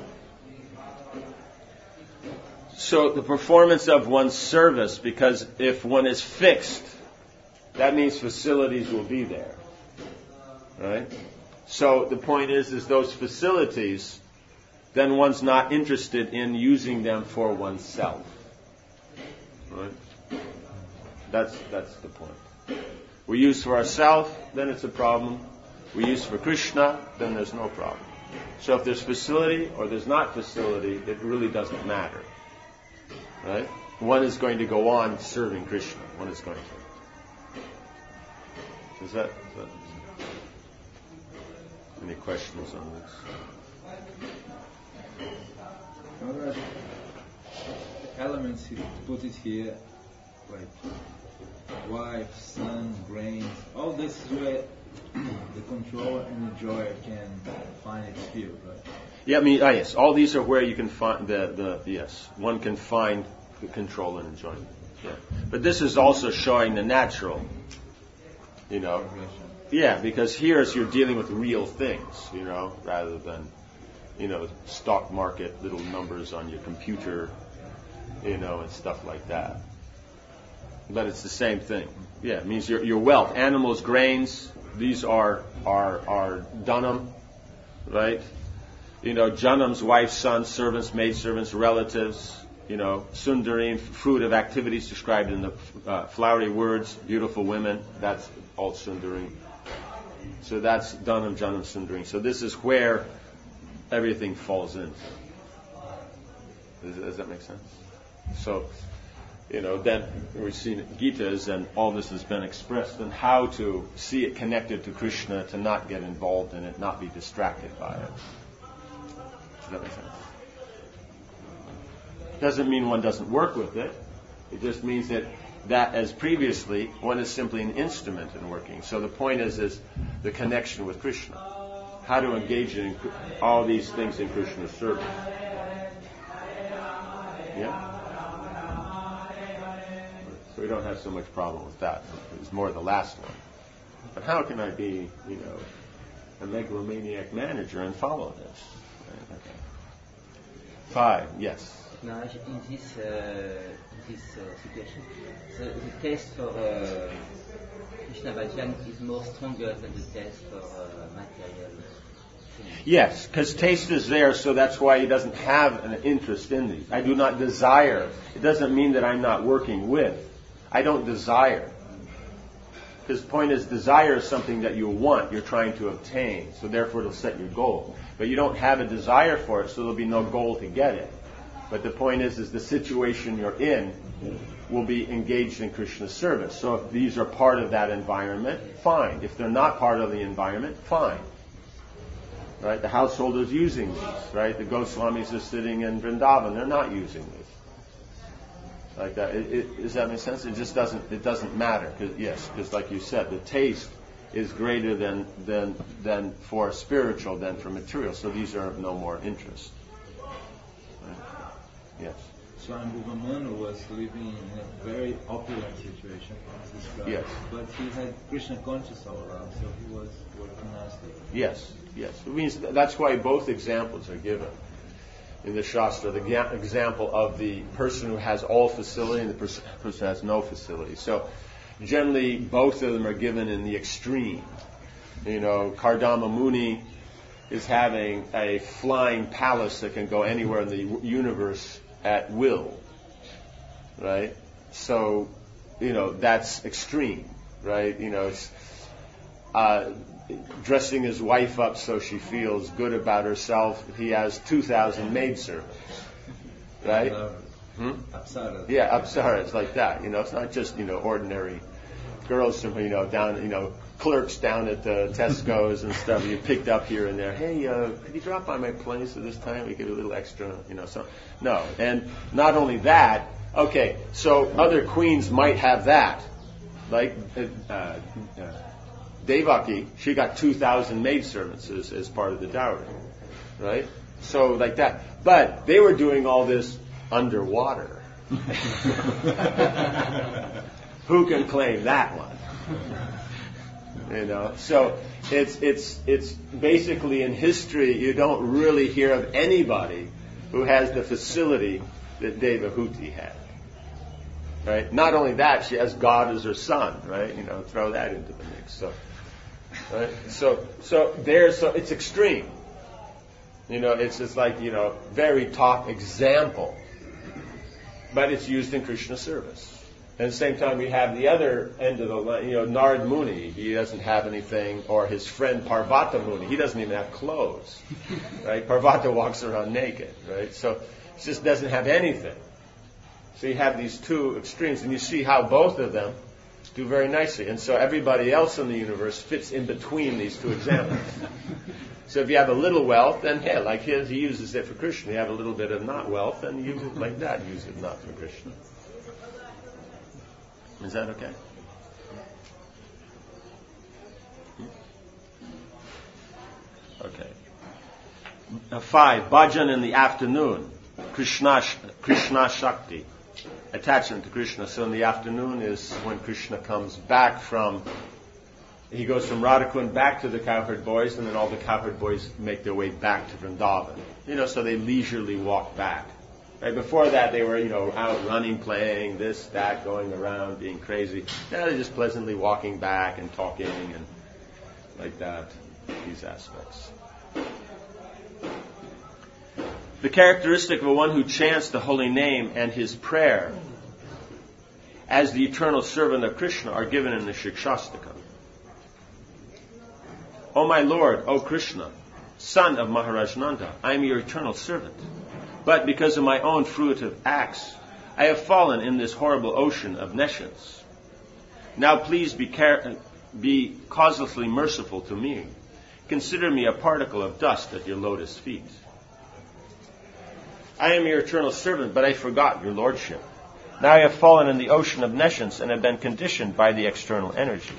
So the performance of one's service, because if one is fixed, that means facilities will be there. Right? So the point is, is those facilities, then one's not interested in using them for oneself. Right? That's that's the point. We use for ourselves, then it's a problem. We use for Krishna, then there's no problem. So if there's facility or there's not facility, it really doesn't matter. Right? One is going to go on serving Krishna. One is going to. Is that, is that any questions on this? All right. Elements, he put it here, like wife, son, grains, all this is where the controller and the enjoyer can find its field, right? Yeah, I mean, ah, yes, all these are where you can find the, the, yes, one can find the control and enjoyment. Yeah. But this is also showing the natural, you know. Yeah, because here is you're dealing with real things, you know, rather than, you know, stock market little numbers on your computer, you know, and stuff like that. But it's the same thing. Yeah, it means your your wealth, animals, grains. These are are are dhanam, right? You know, janams, wives, sons, servants, maidservants, relatives. You know, sundarim, fruitive activities described in the uh, flowery words, beautiful women. That's all sundarim. So that's dhanam, janam, sundarim. So this is where everything falls in. Does, does that make sense? So, you know, then we've seen Gitas and all this has been expressed and how to see it connected to Krishna, to not get involved in it, not be distracted by it. Does that make sense? Doesn't mean one doesn't work with it. It just means that, that as previously, one is simply an instrument in working. So the point is, is the connection with Krishna. How to engage in all these things in Krishna's service. Yeah? So we don't have so much problem with that. It's more the last one. But how can I be, you know, a megalomaniac manager and follow this. Right? Okay. Five, yes. Now, in this uh, this uh, situation, the, the taste for uh, Krishna Bhajan is more stronger than the taste for uh, material things. Yes, because taste is there, so that's why he doesn't have an interest in these. I do not desire. It doesn't mean that I'm not working with. I don't desire. Because the point is, desire is something that you want, you're trying to obtain, so therefore it'll set your goal. But you don't have a desire for it, so there'll be no goal to get it. But the point is, is the situation you're in will be engaged in Krishna's service. So if these are part of that environment, fine. If they're not part of the environment, fine. Right? The household is using these, right? The Goswamis are sitting in Vrindavan, they're not using these. Like that. It, it, does that make sense? It just doesn't, it doesn't matter. Cause, yes, because like you said, the taste is greater than, than, than for spiritual than for material. So these are of no more interest. Right? Yes. Swami Manu was living in a very opulent situation, as described. Yes. But he had Krishna conscious all around, so he was working nicely. Yes, yes. It means that's why both examples are given in the Shastra. The ga- example of the person who has all facility and the person who has no facility. So generally, both of them are given in the extreme. You know, Kardama Muni is having a flying palace that can go anywhere in the universe at will, right? So, you know, that's extreme, right? You know, it's, uh, dressing his wife up so she feels good about herself. He has two thousand maidservants, right? Hmm? Apsara. Yeah, apsaras like that. You know, it's not just, you know, ordinary girls from, you know, down, you know, clerks down at the Tesco's and stuff you picked up here and there. Hey, uh, could you drop by my place at this time? We give you a little extra, you know. So no, and not only that. Okay, so other queens might have that, like uh, uh, Devaki. She got two thousand maidservants as, as part of the dowry, right? So like that. But they were doing all this underwater. Who can claim that one? You know, so it's it's it's basically in history you don't really hear of anybody who has the facility that Devahuti had. Right? Not only that, she has God as her son, right? You know, throw that into the mix. So right? So so there's so it's extreme. You know, it's it's like, you know, very top example. But it's used in Krishna service. And at the same time, we have the other end of the line, you know, Narad Muni, he doesn't have anything, or his friend Parvata Muni, he doesn't even have clothes, right? Parvata walks around naked, right? So he just doesn't have anything. So you have these two extremes, and you see how both of them do very nicely. And so everybody else in the universe fits in between these two examples. So if you have a little wealth, then yeah, like his, he uses it for Krishna. You have a little bit of not wealth, then use it like that, use it not for Krishna. Is that okay? Okay. Uh, five, bhajan in the afternoon. Krishna, Krishna Shakti. Attachment to Krishna. So in the afternoon is when Krishna comes back from, he goes from Radhakund back to the cowherd boys, and then all the cowherd boys make their way back to Vrindavan. You know, so they leisurely walk back. Right, before that, they were, you know, out running, playing, this, that, going around, being crazy. Now they're just pleasantly walking back and talking and like that, these aspects. The characteristic of one who chants the holy name and his prayer as the eternal servant of Krishna are given in the Shikshastakam. O my Lord, O Krishna, son of Maharaj Nanda, I am your eternal servant. But because of my own fruitive acts, I have fallen in this horrible ocean of nescience. Now please be, care- be causelessly merciful to me. Consider me a particle of dust at your lotus feet. I am your eternal servant, but I forgot your lordship. Now I have fallen in the ocean of nescience and have been conditioned by the external energy.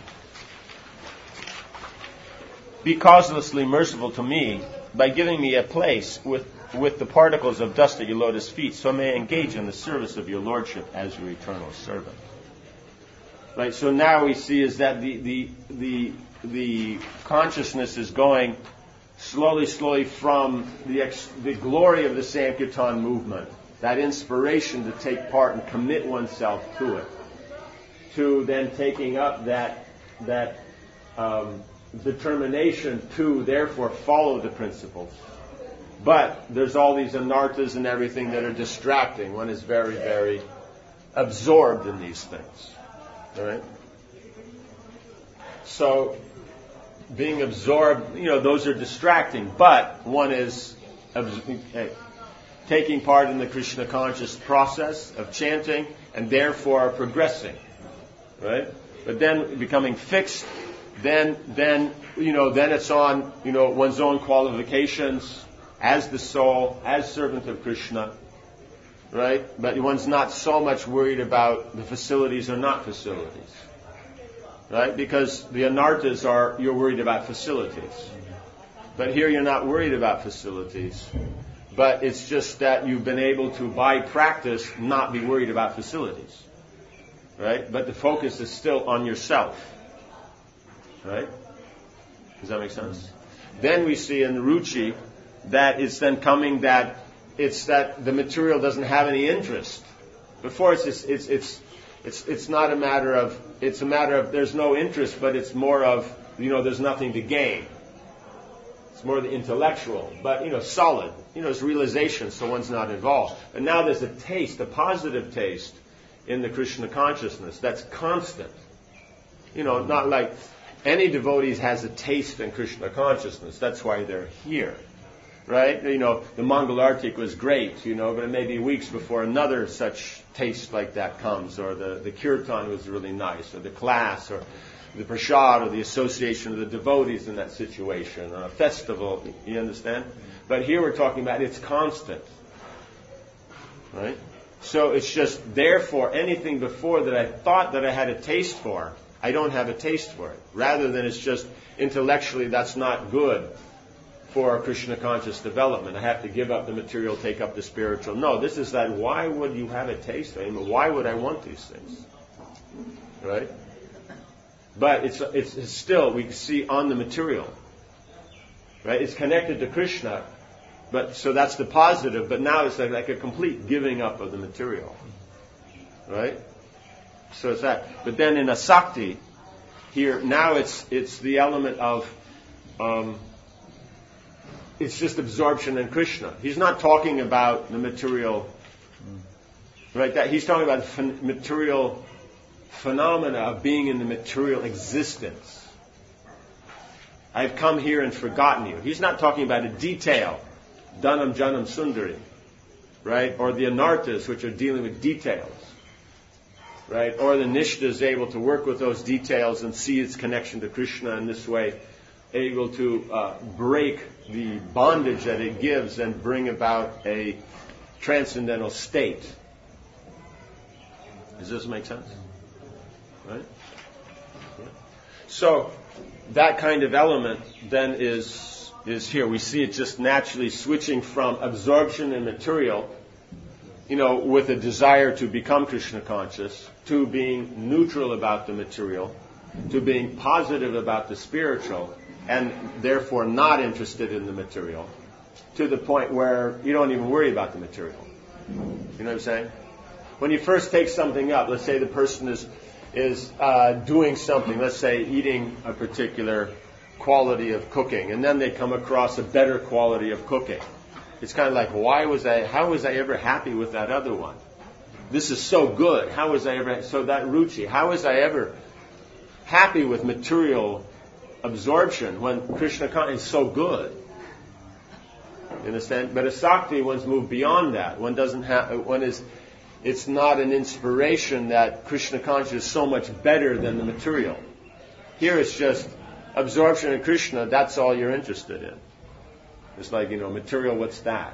Be causelessly merciful to me by giving me a place with with the particles of dust at your lotus feet, so I may engage in the service of your lordship as your eternal servant. Right. So now we see is that the the the the consciousness is going slowly, slowly from the, ex, the glory of the Sankirtan movement, that inspiration to take part and commit oneself to it, to then taking up that that um, determination to therefore follow the principles. But there's all these anarthas and everything that are distracting. One is very, very absorbed in these things. All right? So, being absorbed, you know, those are distracting. But one is abs- taking part in the Krishna conscious process of chanting and therefore progressing. Right? But then becoming fixed, then, then, you know, then it's on, you know, one's own qualifications as the soul, as servant of Krishna, right? But one's not so much worried about the facilities or not facilities, right? Because the anarthas are, you're worried about facilities. But here you're not worried about facilities. But it's just that you've been able to, by practice, not be worried about facilities, right? But the focus is still on yourself, right? Does that make sense? Then we see in Ruchi that it's then coming that it's that the material doesn't have any interest. Before it's just, it's it's it's it's not a matter of it's a matter of there's no interest, but it's more of, you know, there's nothing to gain. It's more the intellectual, but, you know, solid. You know, it's realization, so one's not involved. But now there's a taste, a positive taste in the Krishna consciousness that's constant. You know, not like any devotees has a taste in Krishna consciousness. That's why they're here. Right? You know, the Mangalartik was great, you know, but it may be weeks before another such taste like that comes, or the, the kirtan was really nice, or the class, or the prasad, or the association of the devotees in that situation, or a festival, you understand? But here we're talking about it's constant. Right? So it's just, therefore, anything before that I thought that I had a taste for, I don't have a taste for it. Rather than it's just, intellectually, that's not good for Krishna conscious development. I have to give up the material, take up the spiritual. No, this is that, why would you have a taste? I mean, why would I want these things? Right? But it's, it's it's still, we see on the material. Right? It's connected to Krishna, but so that's the positive, but now it's like, like a complete giving up of the material. Right? So it's that. But then in Asakti, here, now it's it's the element of um, it's just absorption in Krishna. He's not talking about the material, right? That he's talking about the ph- material phenomena of being in the material existence. I've come here and forgotten you. He's not talking about a detail, Dhanam Janam Sundari, right? Or the anarthas, which are dealing with details, right? Or the Nishta is able to work with those details and see its connection to Krishna in this way, able to uh, break the bondage that it gives and bring about a transcendental state. Does this make sense? Right? Yeah. So that kind of element then is is here. We see it just naturally switching from absorption in material, you know, with a desire to become Krishna conscious, to being neutral about the material, to being positive about the spiritual, and therefore not interested in the material, to the point where you don't even worry about the material. You know what I'm saying? When you first take something up, let's say the person is is uh, doing something, let's say eating a particular quality of cooking, and then they come across a better quality of cooking. It's kind of like, why was I, how was I ever happy with that other one? This is so good. How was I ever, so that ruchi, how was I ever happy with material absorption when Krishna consciousness is so good? You understand? But Asakti, one's moved beyond that. One doesn't have, one is, it's not an inspiration that Krishna consciousness is so much better than the material. Here it's just absorption in Krishna, that's all you're interested in. It's like, you know, material, what's that?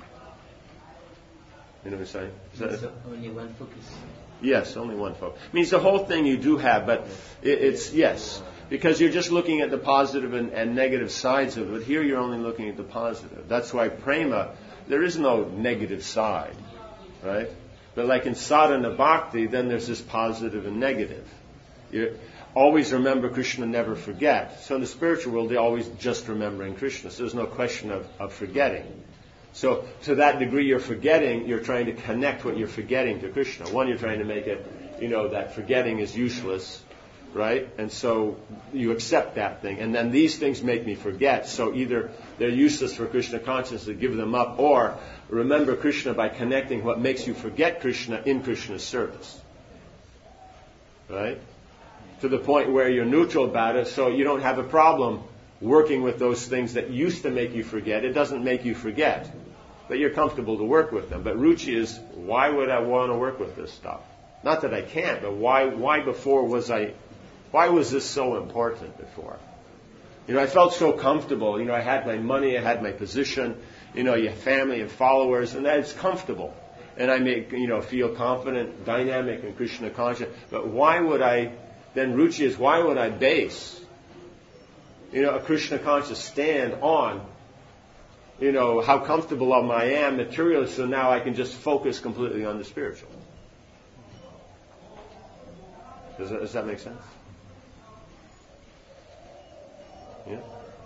You know what I'm saying? Is that, only one focus. Yes, only one focus. Means the whole thing you do have, but it, it's, yes, because you're just looking at the positive and, and negative sides of it. But here you're only looking at the positive. That's why prema, there is no negative side, right? But like in sadhana bhakti, then there's this positive and negative. You're, always remember Krishna, never forget. So in the spiritual world, they're always just remembering Krishna. So there's no question of, of forgetting. So to that degree you're forgetting, you're trying to connect what you're forgetting to Krishna. One, you're trying to make it, you know, that forgetting is useless, right? And so you accept that thing. And then these things make me forget. So either they're useless for Krishna consciousness, give them up, or remember Krishna by connecting what makes you forget Krishna in Krishna's service. Right? To the point where you're neutral about it, so you don't have a problem working with those things that used to make you forget. It doesn't make you forget. But you're comfortable to work with them. But ruchi is, why would I want to work with this stuff? Not that I can't, but why why before was I, why was this so important before? You know, I felt so comfortable. You know, I had my money, I had my position, you know, you have family and followers, and that's comfortable. And I make, you know, feel confident, dynamic, and Krishna conscious. But why would I, then ruchi is, why would I base, you know, a Krishna conscious stand on, you know, how comfortable I am materially, so now I can just focus completely on the spiritual. Does that, does that make sense? Yeah?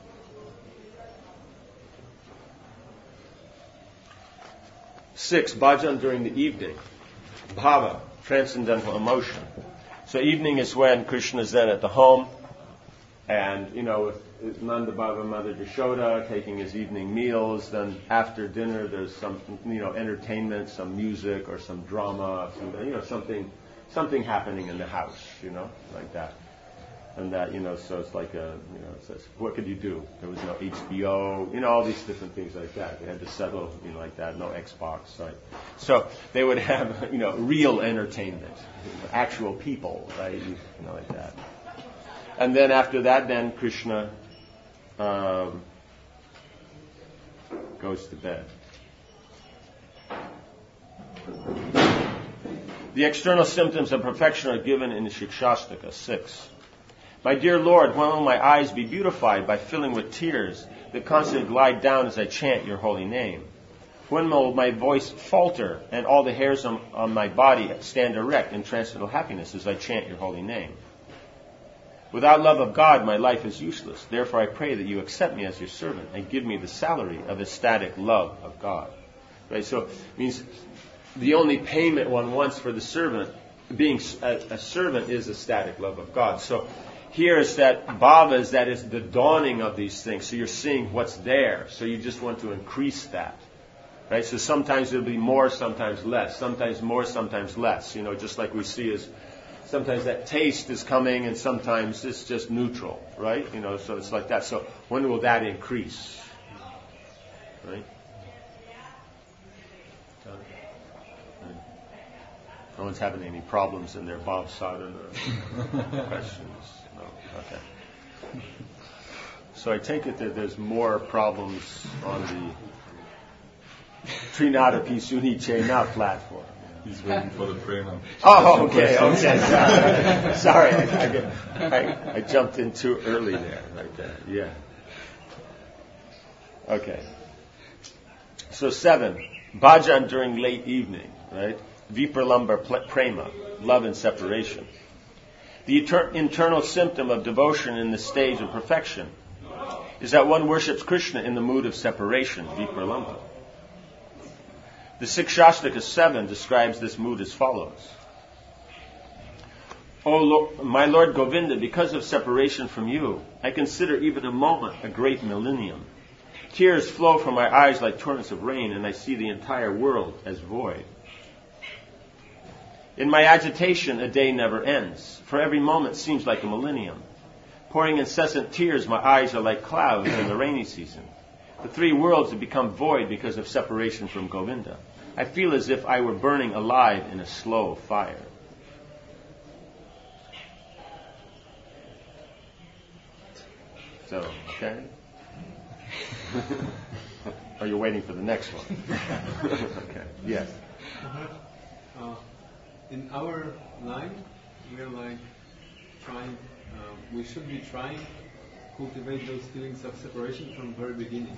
Six, bhajan during the evening. Bhava, transcendental emotion. So evening is when Krishna is then at the home, and, you know, with Nanda Baba, Mother Yashoda, taking his evening meals. Then after dinner, there's some, you know, entertainment, some music or some drama, some, you know, something, something happening in the house, you know, like that. And that, you know, so it's like a, you know, it says, what could you do? There was no H B O, you know, all these different things like that. They had to settle, you know, like that, no Xbox, right? So they would have, you know, real entertainment, actual people, right? You know, like that. And then after that, then Krishna um, goes to bed. The external symptoms of perfection are given in the Shikshastaka six. My dear Lord, when will my eyes be beautified by filling with tears that constantly glide down as I chant your holy name? When will my voice falter and all the hairs on, on my body stand erect in transcendental happiness as I chant your holy name? Without love of God, my life is useless. Therefore, I pray that you accept me as your servant and give me the salary of ecstatic love of God. Right? So it means the only payment one wants for the servant, being a, a servant, is ecstatic love of God. So here is that bhava, is that is the dawning of these things. So you're seeing what's there. So you just want to increase that. Right? So sometimes it'll be more, sometimes less. Sometimes more, sometimes less. You know, just like we see as sometimes that taste is coming and sometimes it's just neutral, right? You know, so it's like that. So when will that increase? Right? No one's having any problems in their Bob Sadhana questions? No? Okay. So I take it that there's more problems on the Trinadapi Sunichena platform. He's waiting for the prema. Oh, okay, okay. Sorry, Sorry I, I, I, I jumped in too early there, right there. Yeah. Okay. So seven, bhajan during late evening, right? Vipralamba prema, love and separation. The eter- internal symptom of devotion in the stage of perfection is that one worships Krishna in the mood of separation, vipralamba. The Shikshastaka seven describes this mood as follows. O Lord, my Lord Govinda, because of separation from you, I consider even a moment a great millennium. Tears flow from my eyes like torrents of rain, and I see the entire world as void. In my agitation, a day never ends, for every moment seems like a millennium. Pouring incessant tears, my eyes are like clouds in the rainy season. The three worlds have become void because of separation from Govinda. I feel as if I were burning alive in a slow fire. So, okay? Or you're waiting for the next one? Okay, yes. Uh, in our line, we're like trying, uh, we should be trying to cultivate those feelings of separation from the very beginning.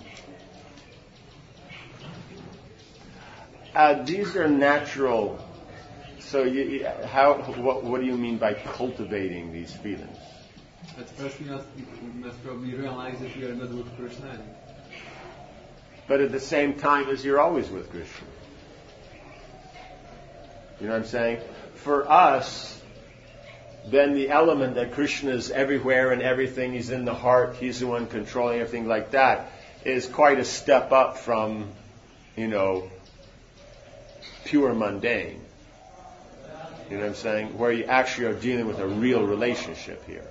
Uh, these are natural So you, how? What, what do you mean by cultivating these feelings? At first we must, we must probably realize that we are not with Krishna. But at the same time as you're always with Krishna. You know what I'm saying? For us, then the element that Krishna is everywhere and everything, he's in the heart, he's the one controlling everything like that, is quite a step up from, you know, pure mundane. You know what I'm saying? Where you actually are dealing with a real relationship here.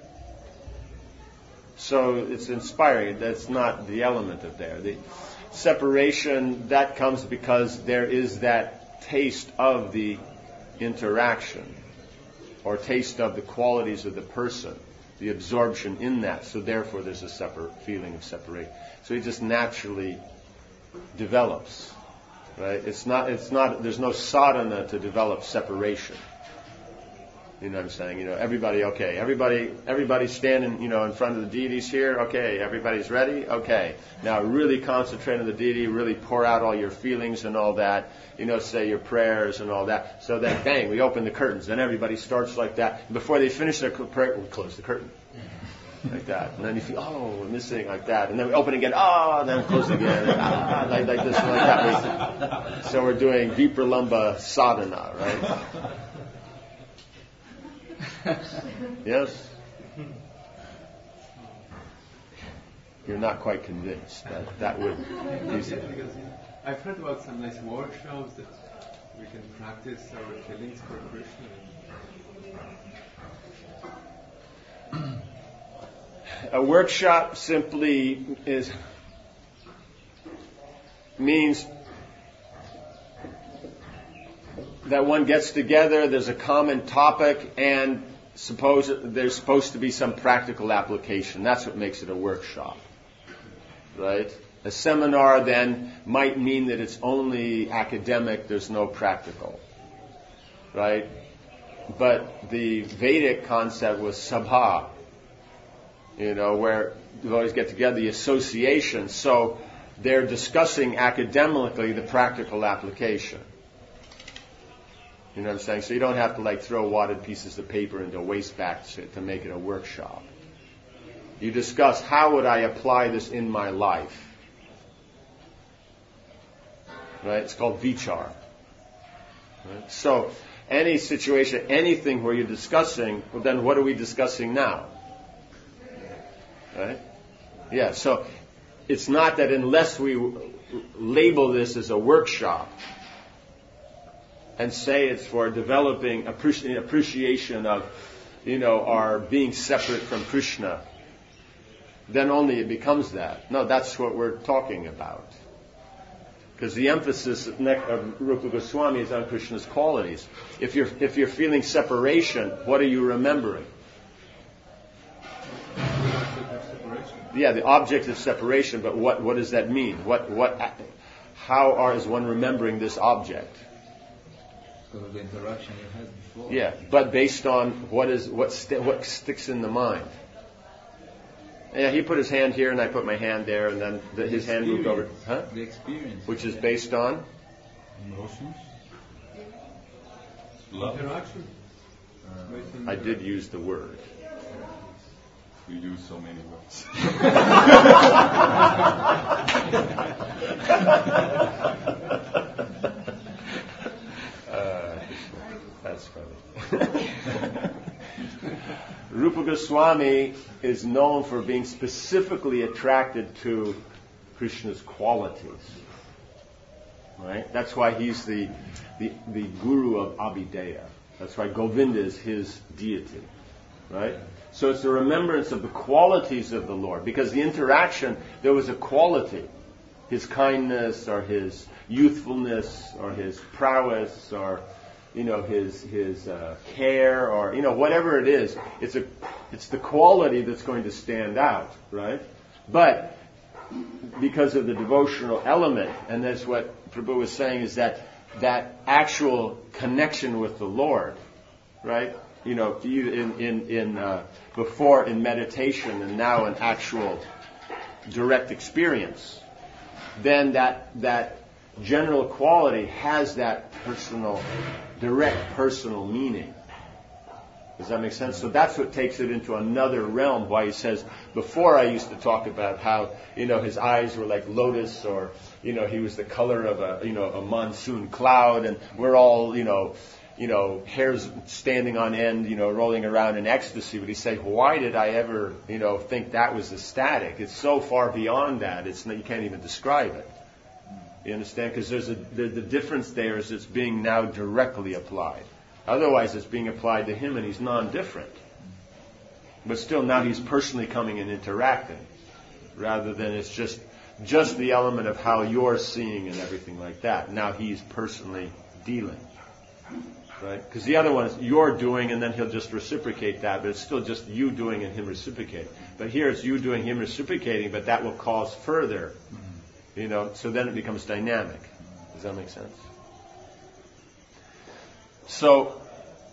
So it's inspiring. That's not the element of there. The separation, that comes because there is that taste of the interaction, or taste of the qualities of the person, the absorption in that. So therefore there's a separate feeling of separation. So it just naturally develops. Right? It's not, it's not, there's no sadhana to develop separation. You know what I'm saying? You know, everybody, okay, everybody, everybody's standing, you know, in front of the deities here. Okay, everybody's ready. Okay, now really concentrate on the deity. Really pour out all your feelings and all that. You know, say your prayers and all that. So then, bang, we open the curtains. Then everybody starts like that. Before they finish their prayer, we close the curtain. Like that. And then you feel, oh, we're missing, like that. And then we open again, oh, and then close again. And, ah, like, like this and like that. So we're doing Vipralamba sadhana, right? Yes? You're not quite convinced that that would do something. Because, you know, I've heard about some nice workshops that we can practice our feelings for Krishna. A workshop simply is means that one gets together, there's a common topic, and suppose there's supposed to be some practical application. That's what makes it a workshop. Right? A seminar then might mean that it's only academic, there's no practical. Right? But the Vedic concept was sabha, you know, where devotees get together, the association, so they're discussing academically the practical application. You know what I'm saying? So you don't have to like throw wadded pieces of paper into a waste basket to make it a workshop. You discuss, how would I apply this in my life? Right? It's called vichar. Right? So any situation, anything where you're discussing, well then what are we discussing now? Right? Yeah, so it's not that unless we label this as a workshop and say it's for developing appreci- appreciation of, you know, our being separate from Krishna, then only it becomes that. No, that's what we're talking about. Because the emphasis of Rupa Goswami is on Krishna's qualities. If you're if you're feeling separation, what are you remembering? Yeah, the object of separation, but what, what does that mean? What what how are, is one remembering this object? Because of the interaction you had before. Yeah, but based on what is what st- what sticks in the mind. Yeah, he put his hand here, and I put my hand there, and then the, his hand moved over. Huh? The experience. Which is based on Emotions. Love. Interaction. I did use the word. We use so many words. uh, that's funny. Rupa Goswami is known for being specifically attracted to Krishna's qualities. Right? That's why he's the, the, the guru of Abhideya. That's why Govinda is his deity. Right? So it's the remembrance of the qualities of the Lord. Because the interaction, there was a quality. His kindness, or his youthfulness, or his prowess, or, you know, his his uh, care, or, you know, whatever it is. It's a it's the quality that's going to stand out, right? But because of the devotional element, and that's what Prabhu was saying, is that that actual connection with the Lord, right? You know, in in in uh, before in meditation and now in actual direct experience, then that that general quality has that personal, direct personal meaning. Does that make sense? So that's what takes it into another realm. Why he says, before I used to talk about how, you know, his eyes were like lotus, or, you know, he was the color of a, you know, a monsoon cloud, and we're all, you know, you know, hairs standing on end, you know, rolling around in ecstasy. But he said, why did I ever, you know, think that was ecstatic? It's so far beyond that. It's you can't even describe it. You understand? Because there's a the, the difference there is it's being now directly applied. Otherwise, it's being applied to him, and he's non-different. But still, now he's personally coming and interacting, rather than it's just just the element of how you're seeing and everything like that. Now he's personally dealing, right? Because the other one is you're doing, and then he'll just reciprocate that, but it's still just you doing and him reciprocating. But here it's you doing, him reciprocating, but that will cause further, you know. So then it becomes dynamic. Does that make sense? So,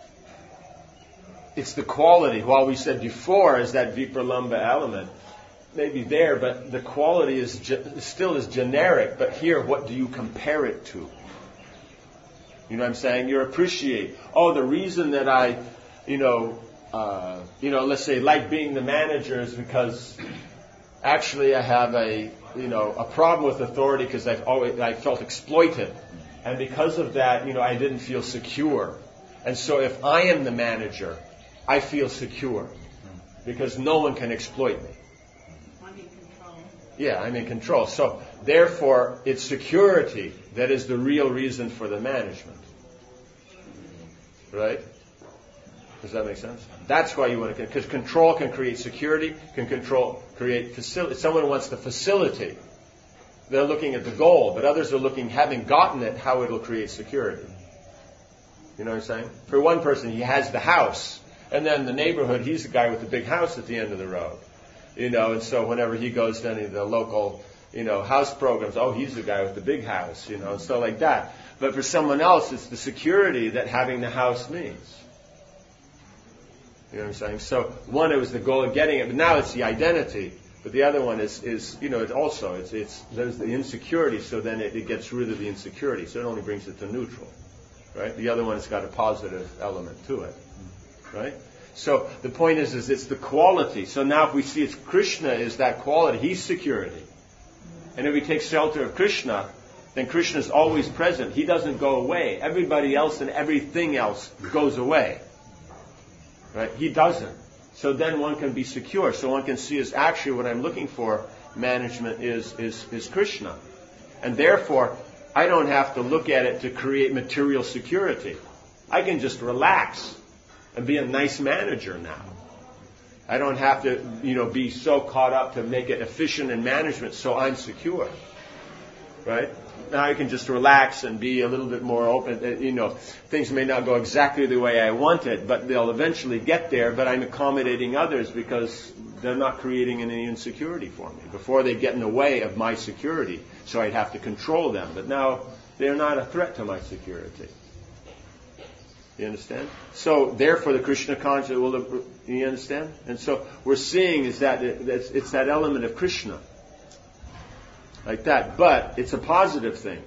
it's the quality. While we said before is that vipralamba element, maybe there, but the quality is ge- still is generic. But here, what do you compare it to? You know what I'm saying? You appreciate, oh, the reason that I, you know, uh, you know, let's say like being the manager is because actually I have a, you know, a problem with authority because I've always, I felt exploited. And because of that, you know, I didn't feel secure. And so if I am the manager, I feel secure. Because no one can exploit me. I'm in control. Yeah, I'm in control. So therefore, it's security that is the real reason for the management. Right? Does that make sense? That's why you want to, because control can create security, can control, create facility. Someone wants to facilitate. They're looking at the goal, but others are looking, having gotten it, how it will create security. You know what I'm saying? For one person, he has the house, and then the neighborhood, he's the guy with the big house at the end of the road. You know, and so whenever he goes to any of the local, you know, house programs, oh, he's the guy with the big house, you know, and stuff like that. But for someone else, it's the security that having the house means. You know what I'm saying? So one, it was the goal of getting it, but now it's the identity. But the other one is, is you know, it also, it's, it's, there's the insecurity, so then it, it gets rid of the insecurity, so it only brings it to neutral, right? The other one has got a positive element to it, right? So the point is, is it's the quality. So now if we see it's Krishna is that quality, he's security. And if we take shelter of Krishna, then Krishna is always present. He doesn't go away. Everybody else and everything else goes away, right? He doesn't. So then one can be secure. So one can see as actually what I'm looking for, management is, is, is Krishna. And therefore, I don't have to look at it to create material security. I can just relax and be a nice manager now. I don't have to, you know, be so caught up to make it efficient in management so I'm secure. Right? Now I can just relax and be a little bit more open. You know, things may not go exactly the way I want it, but they'll eventually get there. But I'm accommodating others because they're not creating any insecurity for me. Before they get in the way of my security, so I'd have to control them. But now they're not a threat to my security. You understand? So therefore, the Krishna consciousness will. You understand? And so we're seeing is that it's, it's that element of Krishna. Like that, but it's a positive thing.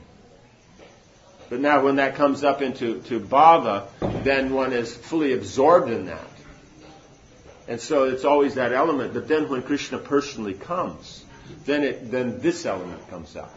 But now when that comes up into to bhava, then one is fully absorbed in that. And so it's always that element. But then when Krishna personally comes, then it then this element comes out.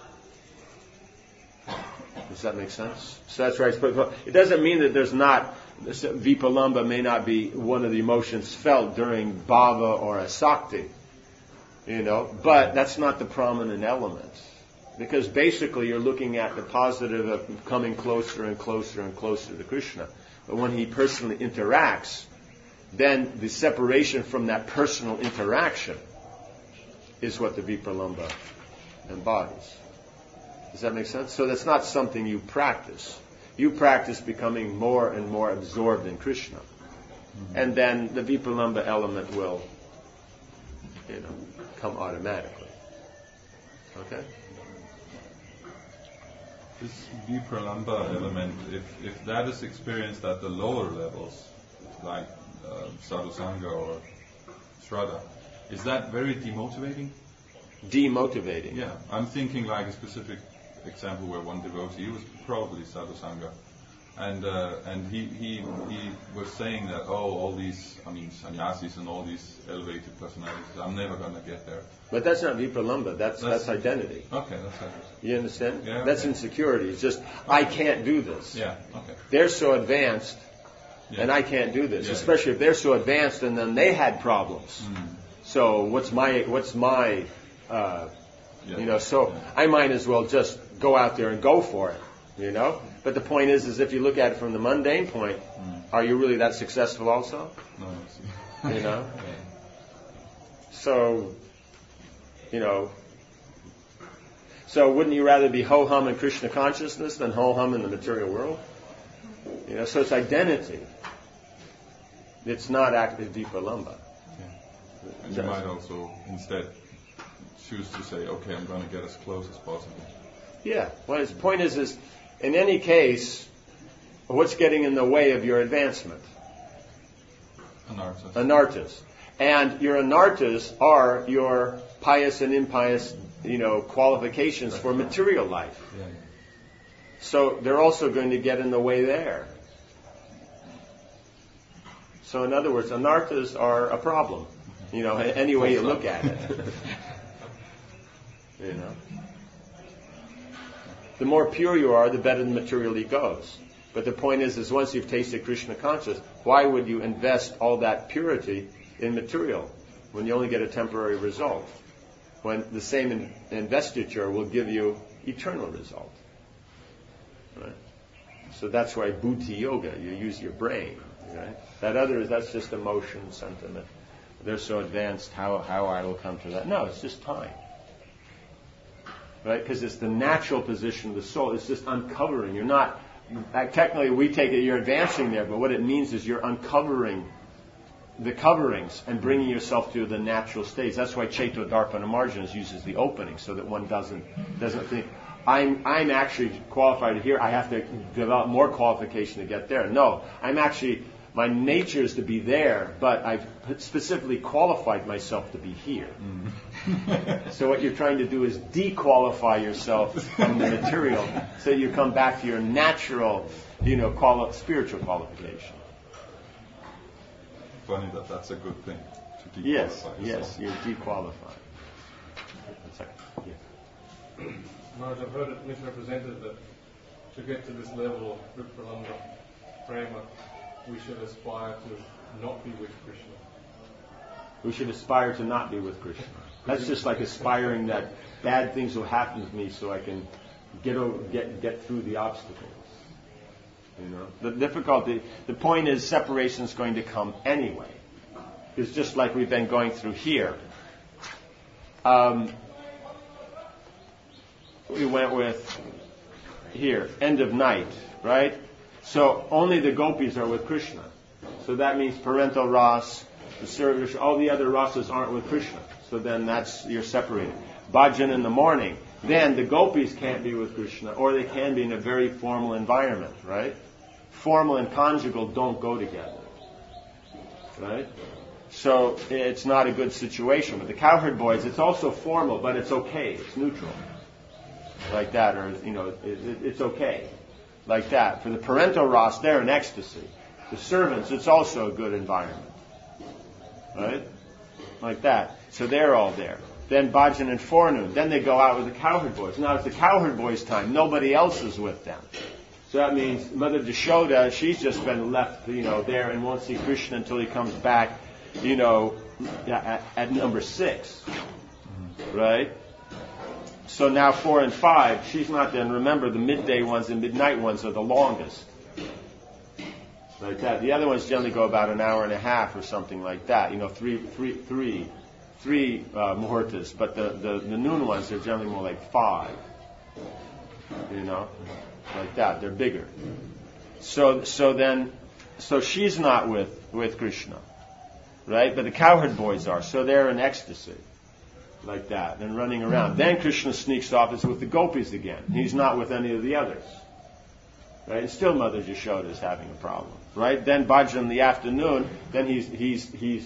Does that make sense? So that's right. But it doesn't mean that there's not, vipalamba may not be one of the emotions felt during bhava or asakti. You know, but that's not the prominent element. Because basically you're looking at the positive of coming closer and closer and closer to Krishna. But when he personally interacts, then the separation from that personal interaction is what the vipralamba embodies. Does that make sense? So that's not something you practice. You practice becoming more and more absorbed in Krishna. Mm-hmm. And then the vipralamba element will, you know, come automatically. Okay? This vipralamba element, if, if that is experienced at the lower levels, like uh, sadhusanga or shraddha, is that very demotivating? Demotivating? Yeah, I'm thinking like a specific example where one devotee was probably Sadhusanga, and uh, and he, he he was saying that, oh, all these, I mean, sannyasis and all these elevated personalities, I'm never gonna get there. But that's not vipralambha. That's, that's that's identity. Okay, that's it. You understand? Yeah. That's okay. insecurity. It's just I can't do this. Yeah. Okay. They're so advanced, Yeah. and I can't do this. Yeah. Especially if they're so advanced, and then they had problems. Mm. So what's my what's my uh, Yeah. you know? So Yeah. I might as well just go out there and go for it. You know. But the point is, is if you look at it from the mundane point, Mm. are you really that successful also? No. I see. You know. So, you know. So wouldn't you rather be ho-hum in Krishna consciousness than ho-hum in the material world? You know, so it's identity. It's not active vipralambha. Yeah. And you might also instead choose to say, okay, I'm going to get as close as possible. Yeah. Well, his point is, is in any case, what's getting in the way of your advancement? Anarthas. Anarthas. And your anarthas are your pious and impious, you know, qualifications Right. for material life. Yeah. So they're also going to get in the way there. So in other words, anarthas are a problem. You know, any way you look at it. You know. The more pure you are, the better the materially goes. But the point is, is once you've tasted Krishna consciousness, why would you invest all that purity in material when you only get a temporary result? When the same in- investiture will give you eternal result. Right? So that's why buddhi yoga, you use your brain. Right? That other is, that's just emotion, sentiment. They're so advanced, how, how I will come to that. No, it's just time. Right? Because it's the natural position of the soul. It's just uncovering. You're not, technically we take it you're advancing there, but what it means is you're uncovering the coverings and bringing yourself to the natural states. That's why Chaito Darpana Marjanas uses the opening, so that one doesn't doesn't think, I'm I'm actually qualified here, I have to develop more qualification to get there. No, I'm actually, my nature is to be there, but I've specifically qualified myself to be here. Mm. So what you're trying to do is dequalify yourself from the material, so you come back to your natural, you know, quali- spiritual qualification. Funny that that's a good thing, to dequalify Yes, yourself. yes, you're dequalified. One second. Yeah. Maharaj, I've heard it misrepresented that to get to this level of vipralambha prema, we should aspire to not be with Krishna. We should aspire to not be with Krishna. That's just like aspiring that bad things will happen to me so I can get over, get get through the obstacles. You know, the difficulty. The point is, separation is going to come anyway. It's just like we've been going through here. Um, we went with here, end of night, right? So only the gopis are with Krishna. So that means parental ras, the service, all the other rasas aren't with Krishna. So then that's, you're separated. Bhajan in the morning. Then the gopis can't be with Krishna, or they can be in a very formal environment, right? Formal and conjugal don't go together, right? So it's not a good situation. With the cowherd boys, it's also formal, but it's okay. It's neutral, like that, or you know, it, it, it's okay, like that. For the parental ras, they're in ecstasy. The servants, it's also a good environment, right? Like that. So they're all there. Then bhajan and forenoon. Then they go out with the cowherd boys. Now it's the cowherd boys' time. Nobody else is with them. So that means Mother Jashoda, she's just been left, you know, there and won't see Krishna until he comes back, you know, at, at number six. Right? So now four and five, she's not there. And remember, the midday ones and midnight ones are the longest. Like that. The other ones generally go about an hour and a half or something like that. You know, three, three, three, three uh, muhurtas. But the, the, the noon ones are generally more like five. You know, like that. They're bigger. So, so then, so she's not with with Krishna, right? But the cowherd boys are. So they're in ecstasy, like that, and running around. Then Krishna sneaks off. It's with the gopis again. He's not with any of the others. Right? And still Mother Jashoda is having a problem. Right? Then Bhajan in the afternoon, then he's he's he's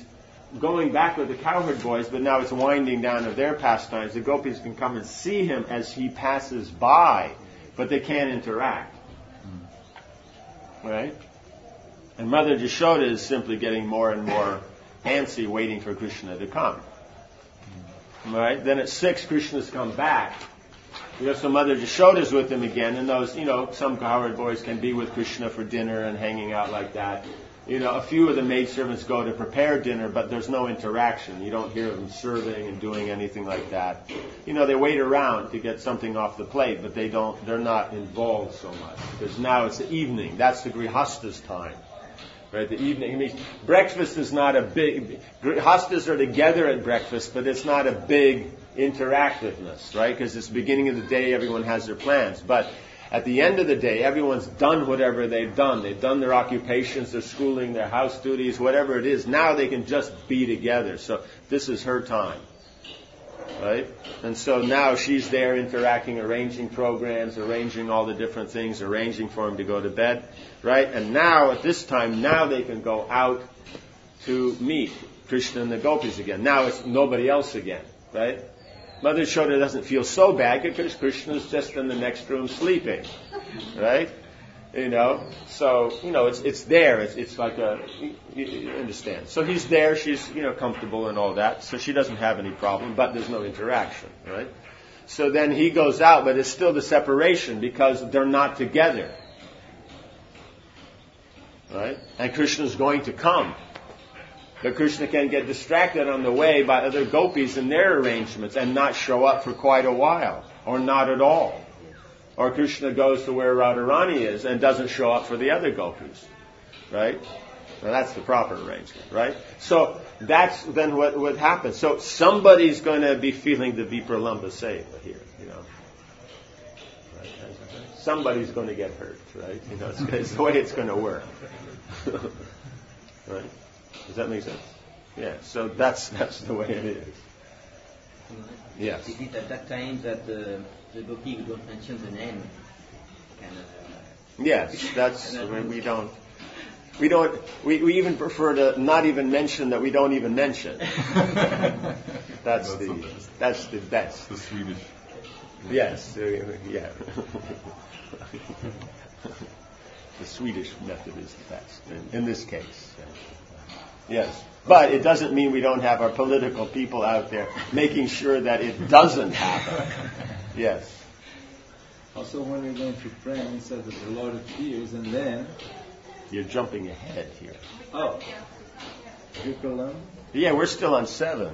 going back with the cowherd boys, but now it's winding down of their pastimes. The gopis can come and see him as he passes by, but they can't interact. Right? And Mother Yashoda is simply getting more and more antsy, waiting for Krishna to come. Right? Then at six, Krishna's come back. We have some Mother Yashoda's with him again, and those, you know, some cowherd boys can be with Krishna for dinner and hanging out like that. You know, a few of the maidservants go to prepare dinner, but there's no interaction. You don't hear them serving and doing anything like that. You know, they wait around to get something off the plate, but they don't, they're not involved so much. Because now it's the evening. That's the Grihasta's time. Right, the evening. I mean, breakfast is not a big, Grihastas are together at breakfast, but it's not a big interactiveness, right? Because it's the beginning of the day, everyone has their plans. But at the end of the day, everyone's done whatever they've done. They've done their occupations, their schooling, their house duties, whatever it is. Now they can just be together. So this is her time. Right? And so now she's there interacting, arranging programs, arranging all the different things, arranging for him to go to bed. Right? And now, at this time, now they can go out to meet Krishna and the gopis again. Now it's nobody else again. Right? Mother Yashoda doesn't feel so bad because Krishna's just in the next room sleeping. Right? You know, so, you know, it's it's there. It's it's like a, you, you understand. So he's there, she's, you know, comfortable and all that, so she doesn't have any problem, but there's no interaction, right? So then he goes out, but it's still the separation because they're not together. Right? And Krishna's going to come. But Krishna can get distracted on the way by other gopis and their arrangements and not show up for quite a while, or not at all. Or Krishna goes to where Radharani is and doesn't show up for the other gopis. Right? Now that's the proper arrangement, right? So that's then what what happens. So somebody's going to be feeling the Vipralambha seva here, you know. Right? Somebody's going to get hurt, right? You know, it's, it's the way it's going to work. Right? Does that make sense? Yeah. So that's that's the way it is. Yes. Is it at that time that the, the gopi who don't mention the name can... Uh, yes, that's... I mean, we don't... We don't... We, we even prefer to not even mention that we don't even mention. that's, that's the... the that's the best. The Swedish. Yes. Uh, yeah. The Swedish method is the best in, in this case. Yes. But it doesn't mean we don't have our political people out there making sure that it doesn't happen. Yes. Also, when we're going to pray, it says that the Lord appears, and then... You're jumping ahead here. Oh. Vipralambha? Yeah, we're still on seven.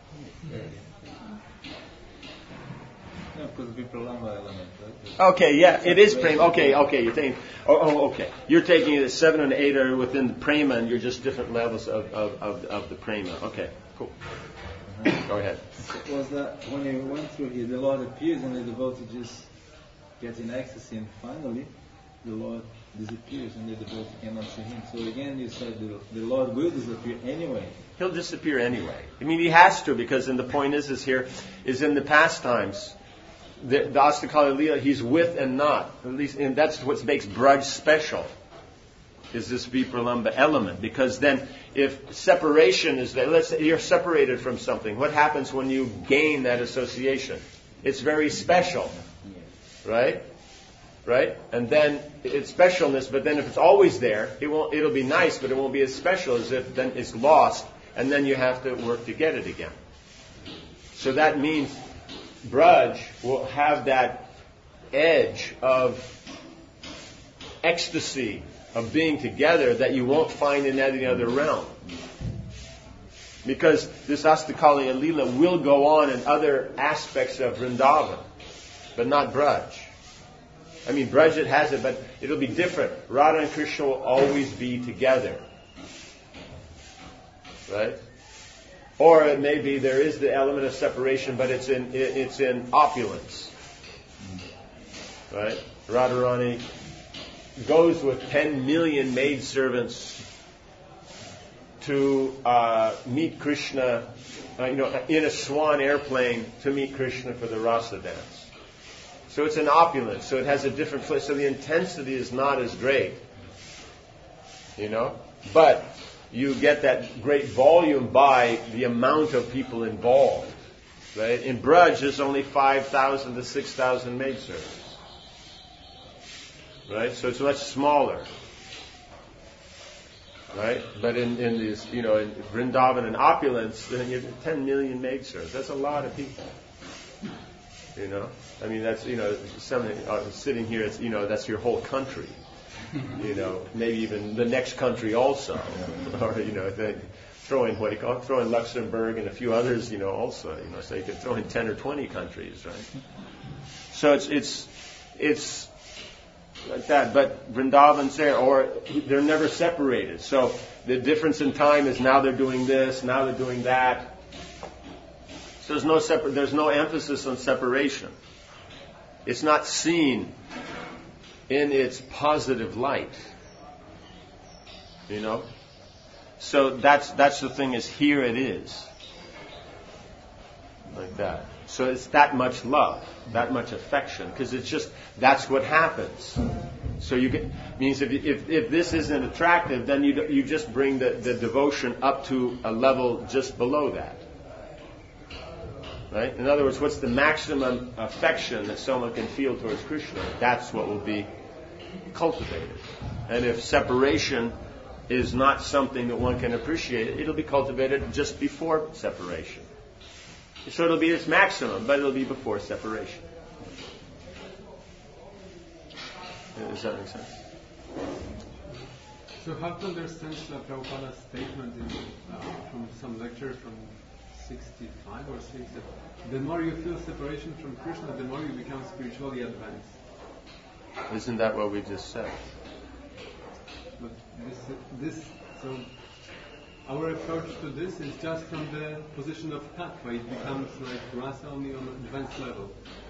No, because Vipralambha element, right? Okay, yeah, it is prema. Okay, okay, you're taking... Oh, oh, okay. You're taking it as seven and eight are within the prema, and you're just different levels of, of, of, of the prema. Okay, cool. Uh-huh. Go ahead. Was that when he went through here, the Lord appears, and the devotee just gets in ecstasy, and finally, the Lord disappears, and the devotee cannot see him. So again, you said the, the Lord will disappear anyway. He'll disappear anyway. I mean, he has to, because then the point is, is here, is in the pastimes, the, the Astakali Leela, he's with and not. At least, and that's what makes Braj special, is this Vipralambha element. Because then, if separation is there, let's say you're separated from something, what happens when you gain that association? It's very special. Right? Right? And then it's specialness, but then if it's always there, it won't, it'll be nice, but it won't be as special as if then it's lost, and then you have to work to get it again. So that means Braj will have that edge of ecstasy of being together that you won't find in any other realm. Because this Astakali Leela will go on in other aspects of Vrindavan, but not Braj. I mean, Braj it has it, but it'll be different. Radha and Krishna will always be together. Right? Or it may be there is the element of separation, but it's in it's in opulence. Right? Radharani goes with ten million maidservants to uh, meet Krishna, uh, you know, in a swan airplane to meet Krishna for the rasa dance. So it's an opulence, so it has a different flavor. So the intensity is not as great, you know. But you get that great volume by the amount of people involved. Right? In Braj, there's only five thousand to six thousand maidservants. Right? So it's much smaller. Right? But in, in this, you know, in Vrindavan and opulence, then you have ten million maidservants. That's a lot of people. You know? I mean, that's, you know, somebody, uh, sitting here, it's, you know, that's your whole country. You know, maybe even the next country also. Or, you know, then throw in, what do you call it? Throw in Luxembourg and a few others, you know, also. You know, so you could throw in ten or twenty countries, right? So it's, it's, it's, like that, but Vrindavan's there, or they're never separated. So the difference in time is now they're doing this, now they're doing that. So there's no separ- there's no emphasis on separation. It's not seen in its positive light. You know? So that's that's the thing, is here it is. Like that. So it's that much love, that much affection, because it's just, that's what happens. So you get, means if, if if this isn't attractive, then you you just bring the, the devotion up to a level just below that. Right? In other words, what's the maximum affection that someone can feel towards Krishna? That's what will be cultivated. And if separation is not something that one can appreciate, it'll be cultivated just before separation. So it'll be its maximum, but it'll be before separation. Does that make sense? So how to understand uh, Prabhupada's statement in, uh, from some lecture from sixty-five or sixty? The more you feel separation from Krishna, the more you become spiritually advanced. Isn't that what we just said? But this, this so our approach to this is just from the position of tattva. It becomes like rasa only on an advanced level.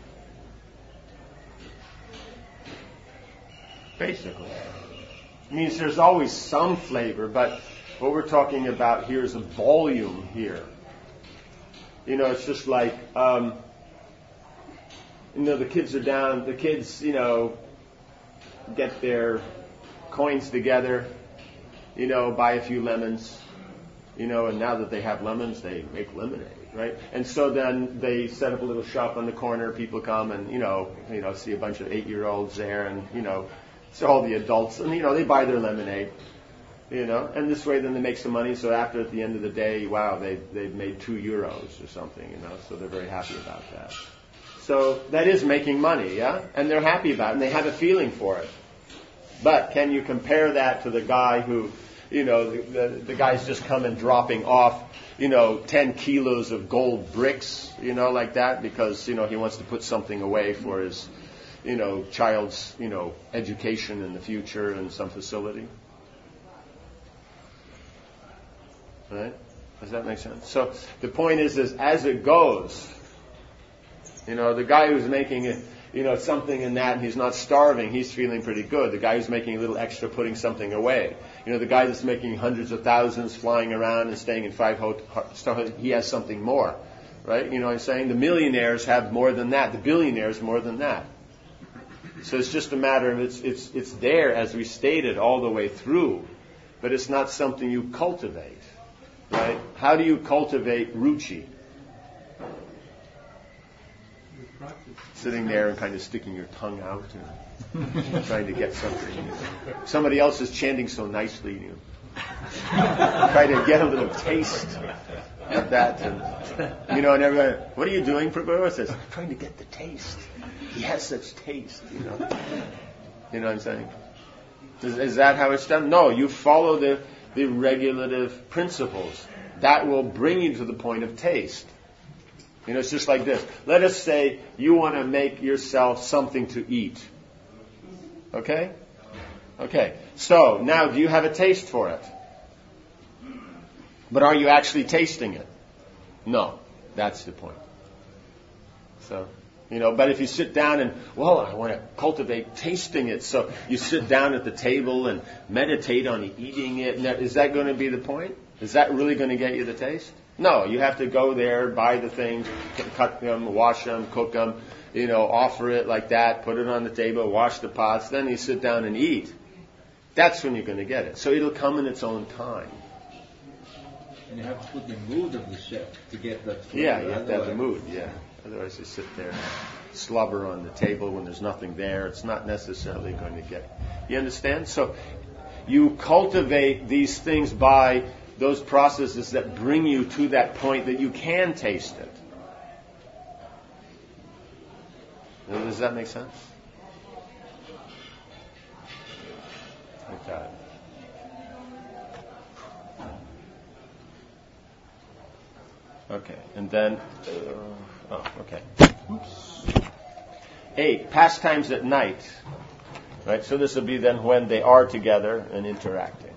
Basically. It means there's always some flavor, but what we're talking about here is a volume here. You know, it's just like, um, you know, the kids are down, the kids, you know, get their coins together, you know, buy a few lemons, you know, and now that they have lemons, they make lemonade, right? And so then they set up a little shop on the corner, people come and, you know, you know, see a bunch of eight-year-olds there, and, you know, it's all the adults, and, you know, they buy their lemonade, you know, and this way then they make some money, so after, at the end of the day, wow, they, they've made two euros or something, you know, so they're very happy about that. So that is making money, yeah? And they're happy about it, and they have a feeling for it. But can you compare that to the guy who, you know, the, the, the guy's just coming dropping off, you know, ten kilos of gold bricks, you know, like that, because, you know, he wants to put something away for his, you know, child's, you know, education in the future in some facility. Right? Does that make sense? So the point is, is as it goes, you know, the guy who's making it, you know, something in that and he's not starving, he's feeling pretty good. The guy who's making a little extra, putting something away. You know, the guy that's making hundreds of thousands, flying around and staying in five hotels, he has something more. Right? You know what I'm saying? The millionaires have more than that. The billionaires more than that. So it's just a matter of, it's it's it's there, as we stated, all the way through. But it's not something you cultivate. Right? How do you cultivate ruchi? Sitting there and kind of sticking your tongue out and trying to get something. Somebody else is chanting so nicely. You try to get a little taste of that. And, you know, and everybody, what are you doing, Prabhu? Says, I'm trying to get the taste. He has such taste, you know. You know what I'm saying? Is, is that how it's done? No, you follow the, the regulative principles. That will bring you to the point of taste. You know, it's just like this. Let us say you want to make yourself something to eat. Okay? Okay. So, now, do you have a taste for it? But are you actually tasting it? No. That's the point. So, you know, but if you sit down and, well, I want to cultivate tasting it. So you sit down at the table and meditate on eating it. Is that going to be the point? Is that really going to get you the taste? No, you have to go there, buy the things, cut them, wash them, cook them, you know, offer it like that, put it on the table, wash the pots, then you sit down and eat. That's when you're going to get it. So it'll come in its own time. And you have to put the mood of the chef to get that flavor. Yeah, you have to have the Otherwise- mood, yeah. Otherwise you sit there and slobber on the table when there's nothing there. It's not necessarily going to get... You understand? So you cultivate these things by those processes that bring you to that point that you can taste it. Now, does that make sense? Okay. Okay, and then, uh, oh, okay. Oops. Eight, pastimes at night. Right, so this will be then when they are together and interacting.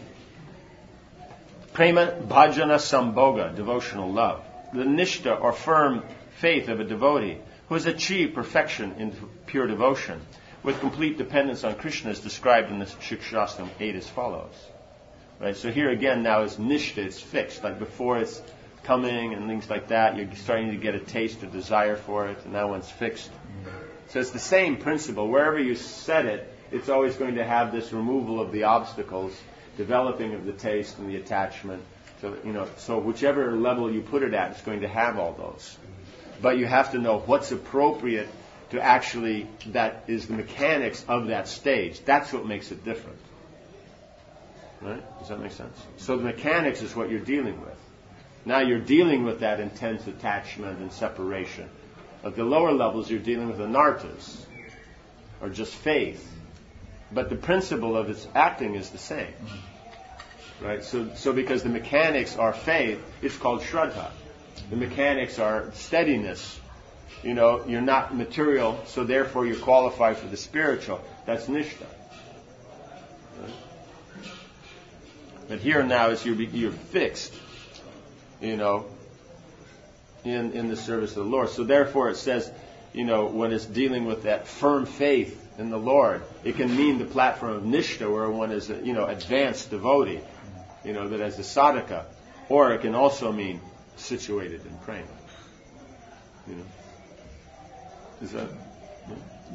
Prema bhajana sambhoga, devotional love. The nishta or firm faith of a devotee who has achieved perfection in pure devotion with complete dependence on Krishna is described in the Shikshastam eight as follows. Right, so here again now is nishta, it's fixed. Like before it's coming and things like that, you're starting to get a taste or desire for it, and now one's fixed. So it's the same principle. Wherever you set it, it's always going to have this removal of the obstacles, developing of the taste and the attachment. So, you know, so whichever level you put it at, it's going to have all those. But you have to know what's appropriate to actually, that is the mechanics of that stage. That's what makes it different. Right? Does that make sense? So the mechanics is what you're dealing with. Now you're dealing with that intense attachment and separation. At the lower levels, you're dealing with anartas, or just faith. But the principle of its acting is the same. Right? So, so because the mechanics are faith, it's called shraddha. The mechanics are steadiness. You know, you're not material, so therefore you're qualified for the spiritual. That's nishta. Right? But here now is you're, you're fixed, you know, in, in the service of the Lord. So therefore it says, you know, when it's dealing with that firm faith in the Lord, it can mean the platform of nishta, where one is a, you know, advanced devotee, you know, that has a sadhaka. Or it can also mean situated in prema. You know. Is that... Yeah.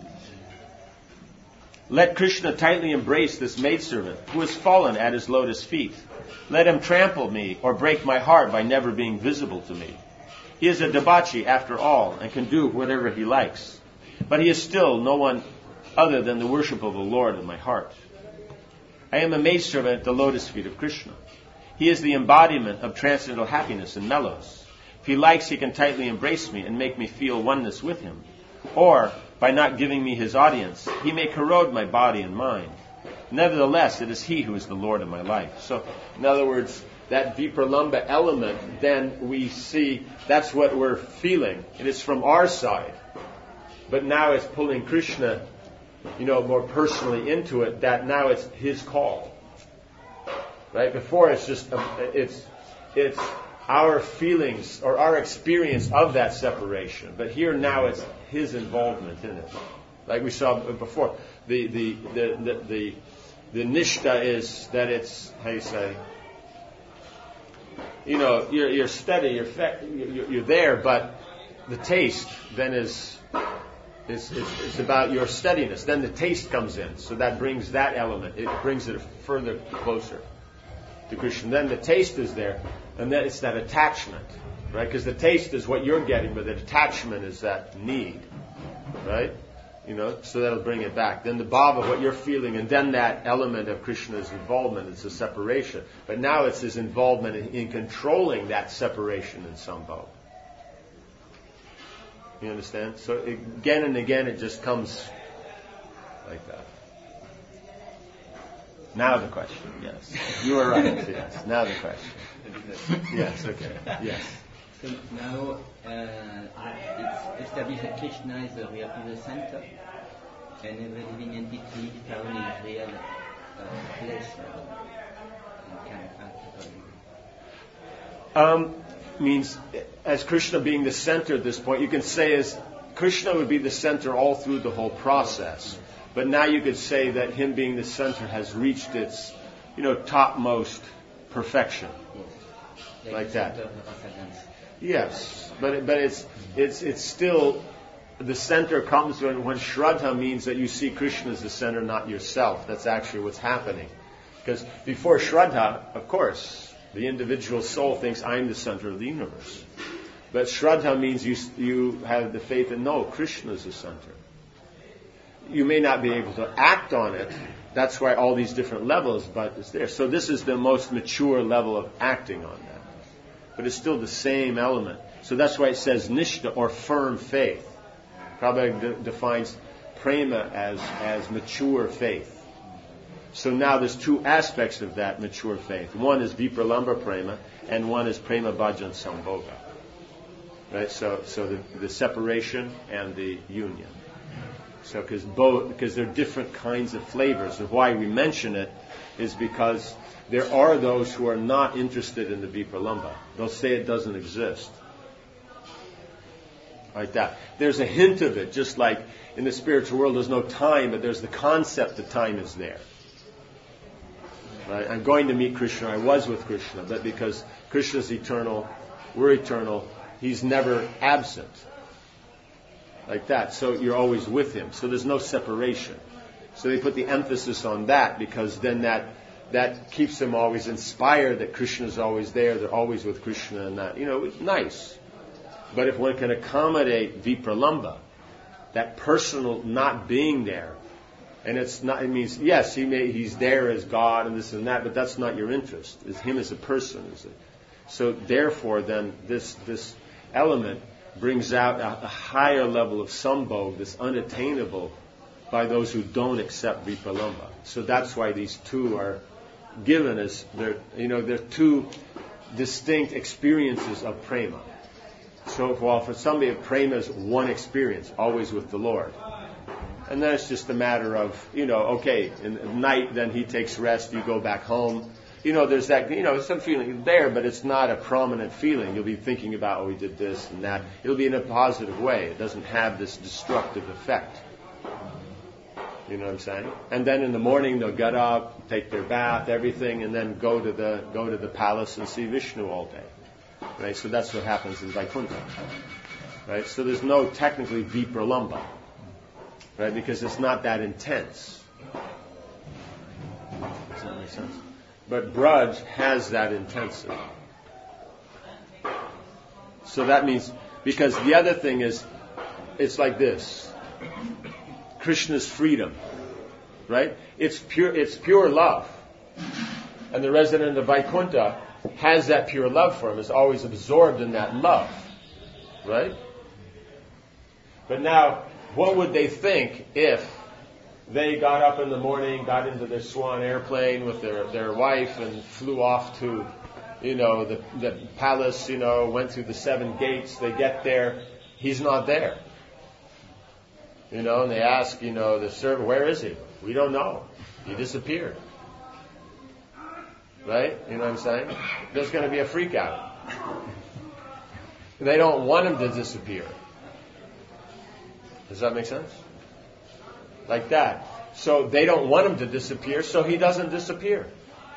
Let Krishna tightly embrace this maidservant who has fallen at his lotus feet. Let him trample me or break my heart by never being visible to me. He is a debauchee after all and can do whatever he likes. But he is still no one other than the worship of the Lord in my heart. I am a maidservant at the lotus feet of Krishna. He is the embodiment of transcendental happiness and mellows. If he likes, he can tightly embrace me and make me feel oneness with him. Or, by not giving me his audience, he may corrode my body and mind. Nevertheless, it is he who is the Lord of my life. So, in other words, that vipralamba element, then we see that's what we're feeling. And it's from our side. But now it's pulling Krishna, you know, more personally into it, that now it's his call. Right? Before it's just, it's, it's our feelings or our experience of that separation. But here now it's his involvement in it. Like we saw before. The, the, the, the, the, the nishta is that it's, how you say, you know, you're, you're steady, you're, fe- you're, you're there, but the taste then is, is, is, is about your steadiness. Then the taste comes in. So that brings that element. It brings it further closer to Krishna. Then the taste is there, and then it's that attachment, right? Because the taste is what you're getting, but the attachment is that need, right? You know, so that'll bring it back. Then the bhava, what you're feeling, and then that element of Krishna's involvement is a separation. But now it's his involvement in, in controlling that separation in sambhava. You understand? So again and again it just comes like that. Now the question, yes. You were right, yes. Now the question. Yes, okay, yes. So now uh, it's established that Krishna is the real in the center, and every living entity found in real uh, place uh, can act. Um, means as Krishna being the center at this point, you can say as Krishna would be the center all through the whole process. But now you could say that him being the center has reached its, you know, topmost perfection, Yes. like that. Of essence. Yes, but it, but it's it's it's still the center comes when when Shraddha means that you see Krishna as the center, not yourself. That's actually what's happening. Because before Shraddha, of course, The individual soul thinks, I'm the center of the universe. But Shraddha means you, you have the faith that, no, Krishna is the center. You may not be able to act on it. That's why all these different levels, but it's there. So this is the most mature level of acting on that. But it's still the same element. So that's why it says nishta, or firm faith. Prabhupada de- defines prema as, as mature faith. So now there's two aspects of that mature faith. One is vipralamba prema, and one is prema bhajan sambhoga. Right? So, so the, the separation and the union. So, because both, because they're different kinds of flavors. And why we mention it is because there are those who are not interested in the vipralamba. They'll say it doesn't exist. Like that. There's a hint of it, just like in the spiritual world there's no time, but there's the concept that time is there. Right? I'm going to meet Krishna. I was with Krishna, but because Krishna's eternal, we're eternal, He's never absent. Like that. So you're always with Him. So there's no separation. So they put the emphasis on that because then that that keeps them always inspired that Krishna's always there. They're always with Krishna and that. You know, it's nice. But if one can accommodate vipralamba, that personal not being there, and it's not, it means, yes, he may, he's there as God and this and that, but that's not your interest. It's Him as a person. Is it? So therefore, then, this this element brings out a, a higher level of sambhog, this unattainable, by those who don't accept vipralamba. So that's why these two are given as, they're, you know, they're two distinct experiences of prema. So while for somebody, prema is one experience, always with the Lord. And then it's just a matter of, you know, okay, in the night, then he takes rest, you go back home. You know, there's that, you know, some feeling there, but it's not a prominent feeling. You'll be thinking about, oh, we did this and that. It'll be in a positive way. It doesn't have this destructive effect. You know what I'm saying? And then in the morning, they'll get up, take their bath, everything, and then go to the go to the palace and see Vishnu all day. Right? So that's what happens in Vaikuntha. Right? So there's no technically vipralamba. Right? Because it's not that intense. Does that make sense? But Braj has that intensity. So that means, because the other thing is, it's like this. Krishna's freedom. Right? It's pure, it's pure love. And the resident of Vaikuntha has that pure love for him, is always absorbed in that love. Right? But now, what would they think if they got up in the morning, got into their swan airplane with their, their wife and flew off to, you know, the, the palace, you know, went through the seven gates. They get there. He's not there. You know, and they ask, you know, the servant, where is he? We don't know. He disappeared. Right? You know what I'm saying? There's going to be a freak out. They don't want him to disappear. Does that make sense? Like that. So they don't want him to disappear, so he doesn't disappear.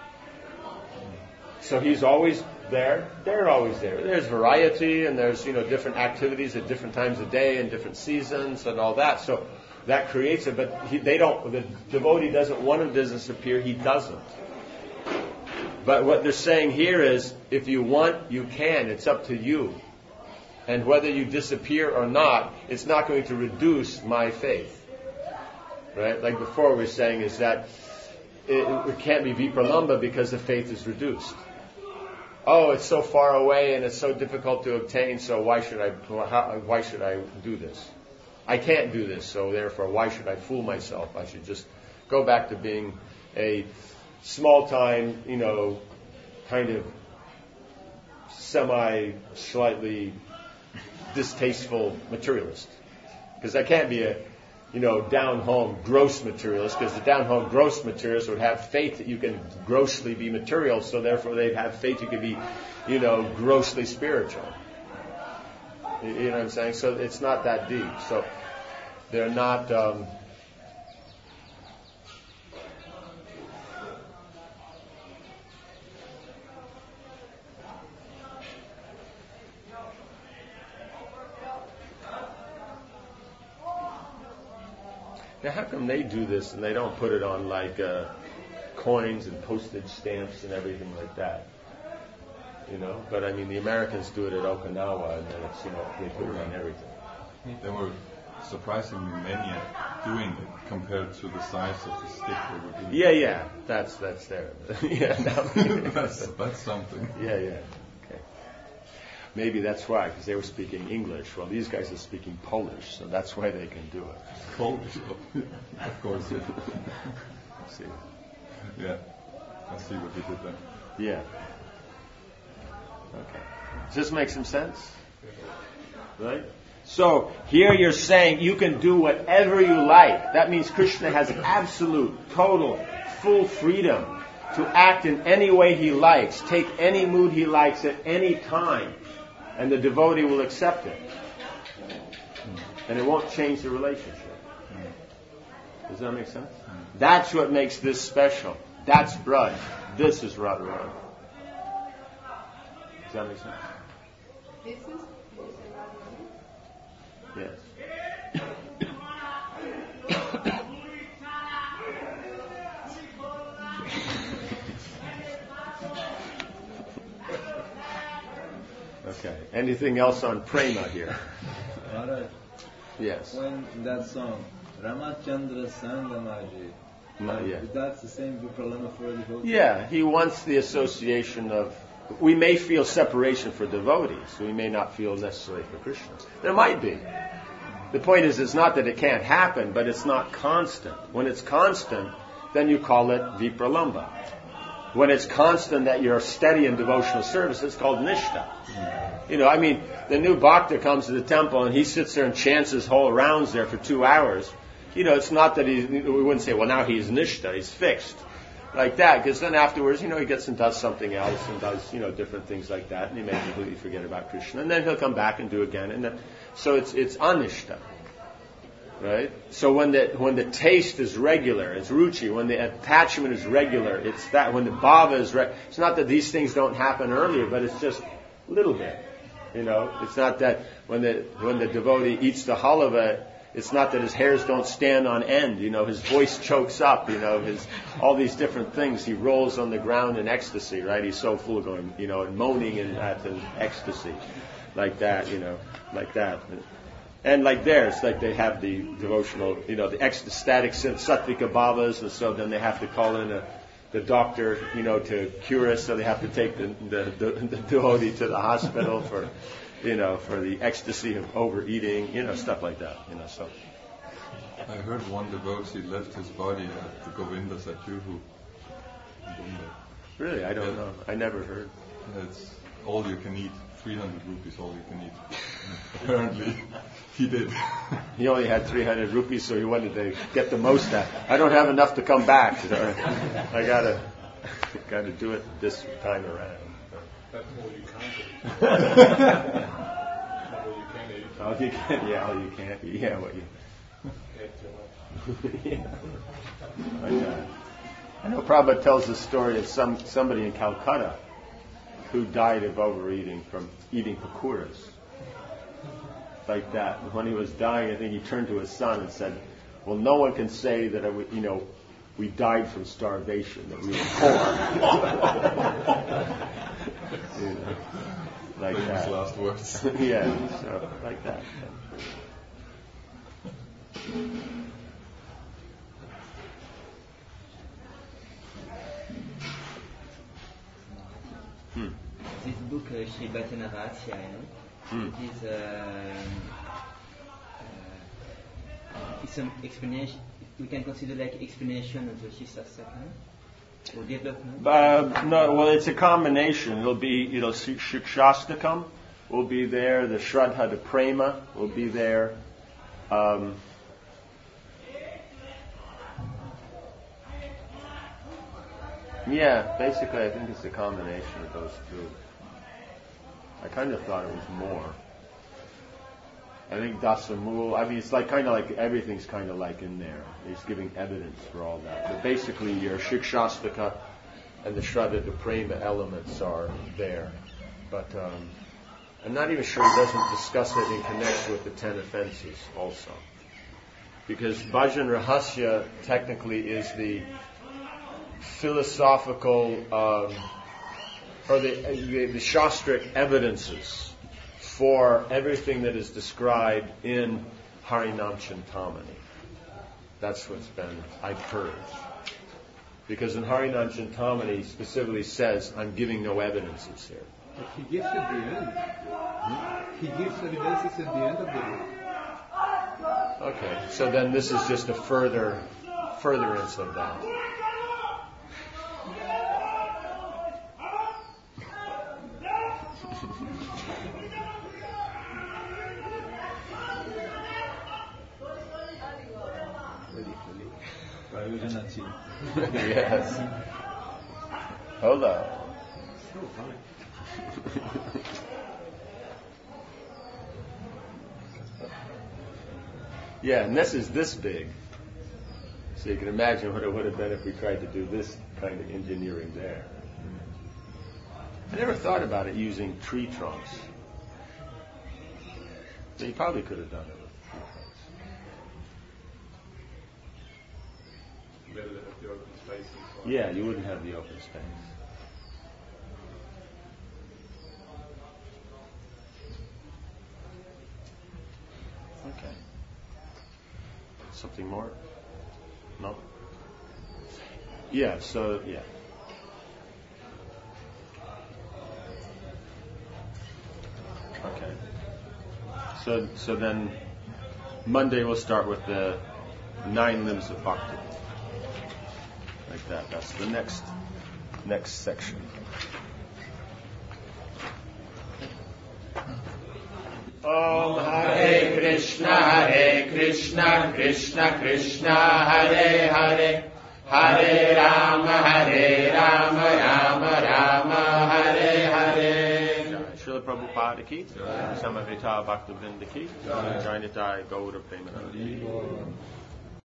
So he's always there. They're always there. There's variety, and there's, you know, different activities at different times of day and different seasons and all that. So that creates it. But he, they don't. The devotee doesn't want him to disappear. He doesn't. But what they're saying here is, if you want, you can. It's up to you. And whether you disappear or not, it's not going to reduce my faith. Right? Like before we were saying, is that it, it can't be vipralamba because the faith is reduced. Oh, it's so far away and it's so difficult to obtain, so why should I how, why should I do this? I can't do this, so therefore why should I fool myself? I should just go back to being a small-time, you know, kind of semi-slightly distasteful materialist. Because I can't be a, you know, down-home gross materialist, because the down-home gross materialist would have faith that you can grossly be material, so therefore they'd have faith you can be, you know, grossly spiritual. You know what I'm saying? So it's not that deep. So they're not... Um, Now, how come they do this and they don't put it on like uh, coins and postage stamps and everything like that? you know. But I mean, the Americans do it at Okinawa, and then it's, you know, they put it on everything. There were surprisingly many doing it compared to the size of the stick they were doing. Yeah, yeah, that's that's there. yeah, that's that's something. Yeah, yeah. Okay. Maybe that's why, because they were speaking English. Well, these guys are speaking Polish, so that's why they can do it. Polish, of course. Yeah. See. Yeah, I see what you did there. Yeah. Okay. Does this make some sense? Right? So here you're saying you can do whatever you like. That means Krishna has absolute, total, full freedom to act in any way he likes, take any mood he likes at any time, and the devotee will accept it. And it won't change the relationship. Does that make sense? That's what makes this special. That's Braj. This is Radharani. Does that make sense? This is Yes. Okay. Anything else on prema here? Maharaj, Yes. when that song, Ramachandra Sangamaji, Not yet. that's the same Vipralambha for a devotee? Yeah, he wants the association of. We may feel separation for devotees. We may not feel necessarily for Krishna. There might be. The point is, it's not that it can't happen, but it's not constant. When it's constant, then you call it Vipralambha. When it's constant that you're steady in devotional service, it's called Nishta. You know, I mean, the new bhakta comes to the temple and he sits there and chants his whole rounds there for two hours. You know, it's not that he, we wouldn't say, well, now he's Nishta, he's fixed. Like that, because then afterwards, you know, he gets and does something else and does, you know, different things like that, and he may completely forget about Krishna, and then he'll come back and do again, and then, so it's it's anishta, right? So when the when the taste is regular, it's ruchi. When the attachment is regular, it's that. When the bhava is re- it's not that these things don't happen earlier, but it's just a little bit, you know. It's not that when the when the devotee eats the halava. It's not that his hairs don't stand on end, you know, his voice chokes up, you know, his all these different things. He rolls on the ground in ecstasy, right? He's so full of going, you know, and moaning in at the ecstasy, like that, you know, like that. And like theirs, like they have the devotional, you know, the ecstatic sattvika bhavas, and so then they have to call in a, the doctor, you know, to cure us, so they have to take the, the, the, the devotee to the hospital for... you know, for the ecstasy of overeating, you know, stuff like that, you know, so. I heard one devotee left his body at the Govindas at Juhu. Really? I don't yeah. know. I never heard. It's all you can eat. three hundred rupees all you can eat. Apparently, he did. He only had three hundred rupees, so he wanted to get the most out. I don't have enough to come back. So I gotta, gotta do it this time around. That's all you can't eat. Not all you can eat. All you can, yeah, all you can't eat. Yeah, what you. yeah. Like that. I know Prabhupada tells the story of some somebody in Calcutta who died of overeating from eating pakoras. Like that. And when he was dying, I think he turned to his son and said, "Well, no one can say that I would, you know, we died from starvation, that we were poor." You know, like Famous that. last words. Yeah, so like that. Hmm. This book, uh, Sri Bhatana Rahasya, you know, Hmm. it is uh, uh, it's an explanation. We can consider like explanation of the Shikshastakam or development. Uh, no, well, it's a combination. It'll be, you know, Shikshastakam will be there. The Shraddha, the Prema will be there. Um, yeah, basically, I think it's a combination of those two. I kind of thought it was more. I think Dasamul, I mean, it's like kind of like everything's kind of like in there. He's giving evidence for all that. But basically, your Shikshastaka and the Shraddha, the Prema elements are there. But um, I'm not even sure he doesn't discuss it in connection with the ten offenses also. Because Bhajan Rahasya technically is the philosophical um, or the, the, the Shastric evidences for everything that is described in Harinam Chintamani. That's what's been, I've heard. Because in Harinam Chintamani he specifically says, I'm giving no evidences here. But he gives at the end. Hmm? He gives evidences at the end of the book. Okay, so then this is just a further furtherance of that. Yes. Hold on. So funny. Yeah, and this is this big. So you can imagine what it would have been if we tried to do this kind of engineering there. I never thought about it using tree trunks. So you probably could have done it with tree trunks. Better to have the open space inside. Yeah, you wouldn't have the open space. Okay. Something more? No? Yeah, so, yeah. Okay. So, so then Monday we'll start with the nine limbs of Bhakti. Like that. That's the next next section. Om Hare Krishna, Hare Krishna, Krishna Krishna, Hare Hare, Hare Rama, Hare Rama, Rama Rama, Hare Hare. Srila Prabhupada ki, Samaveta Bhaktivinoda ki, Jai Nitai Gaura Premananda ki.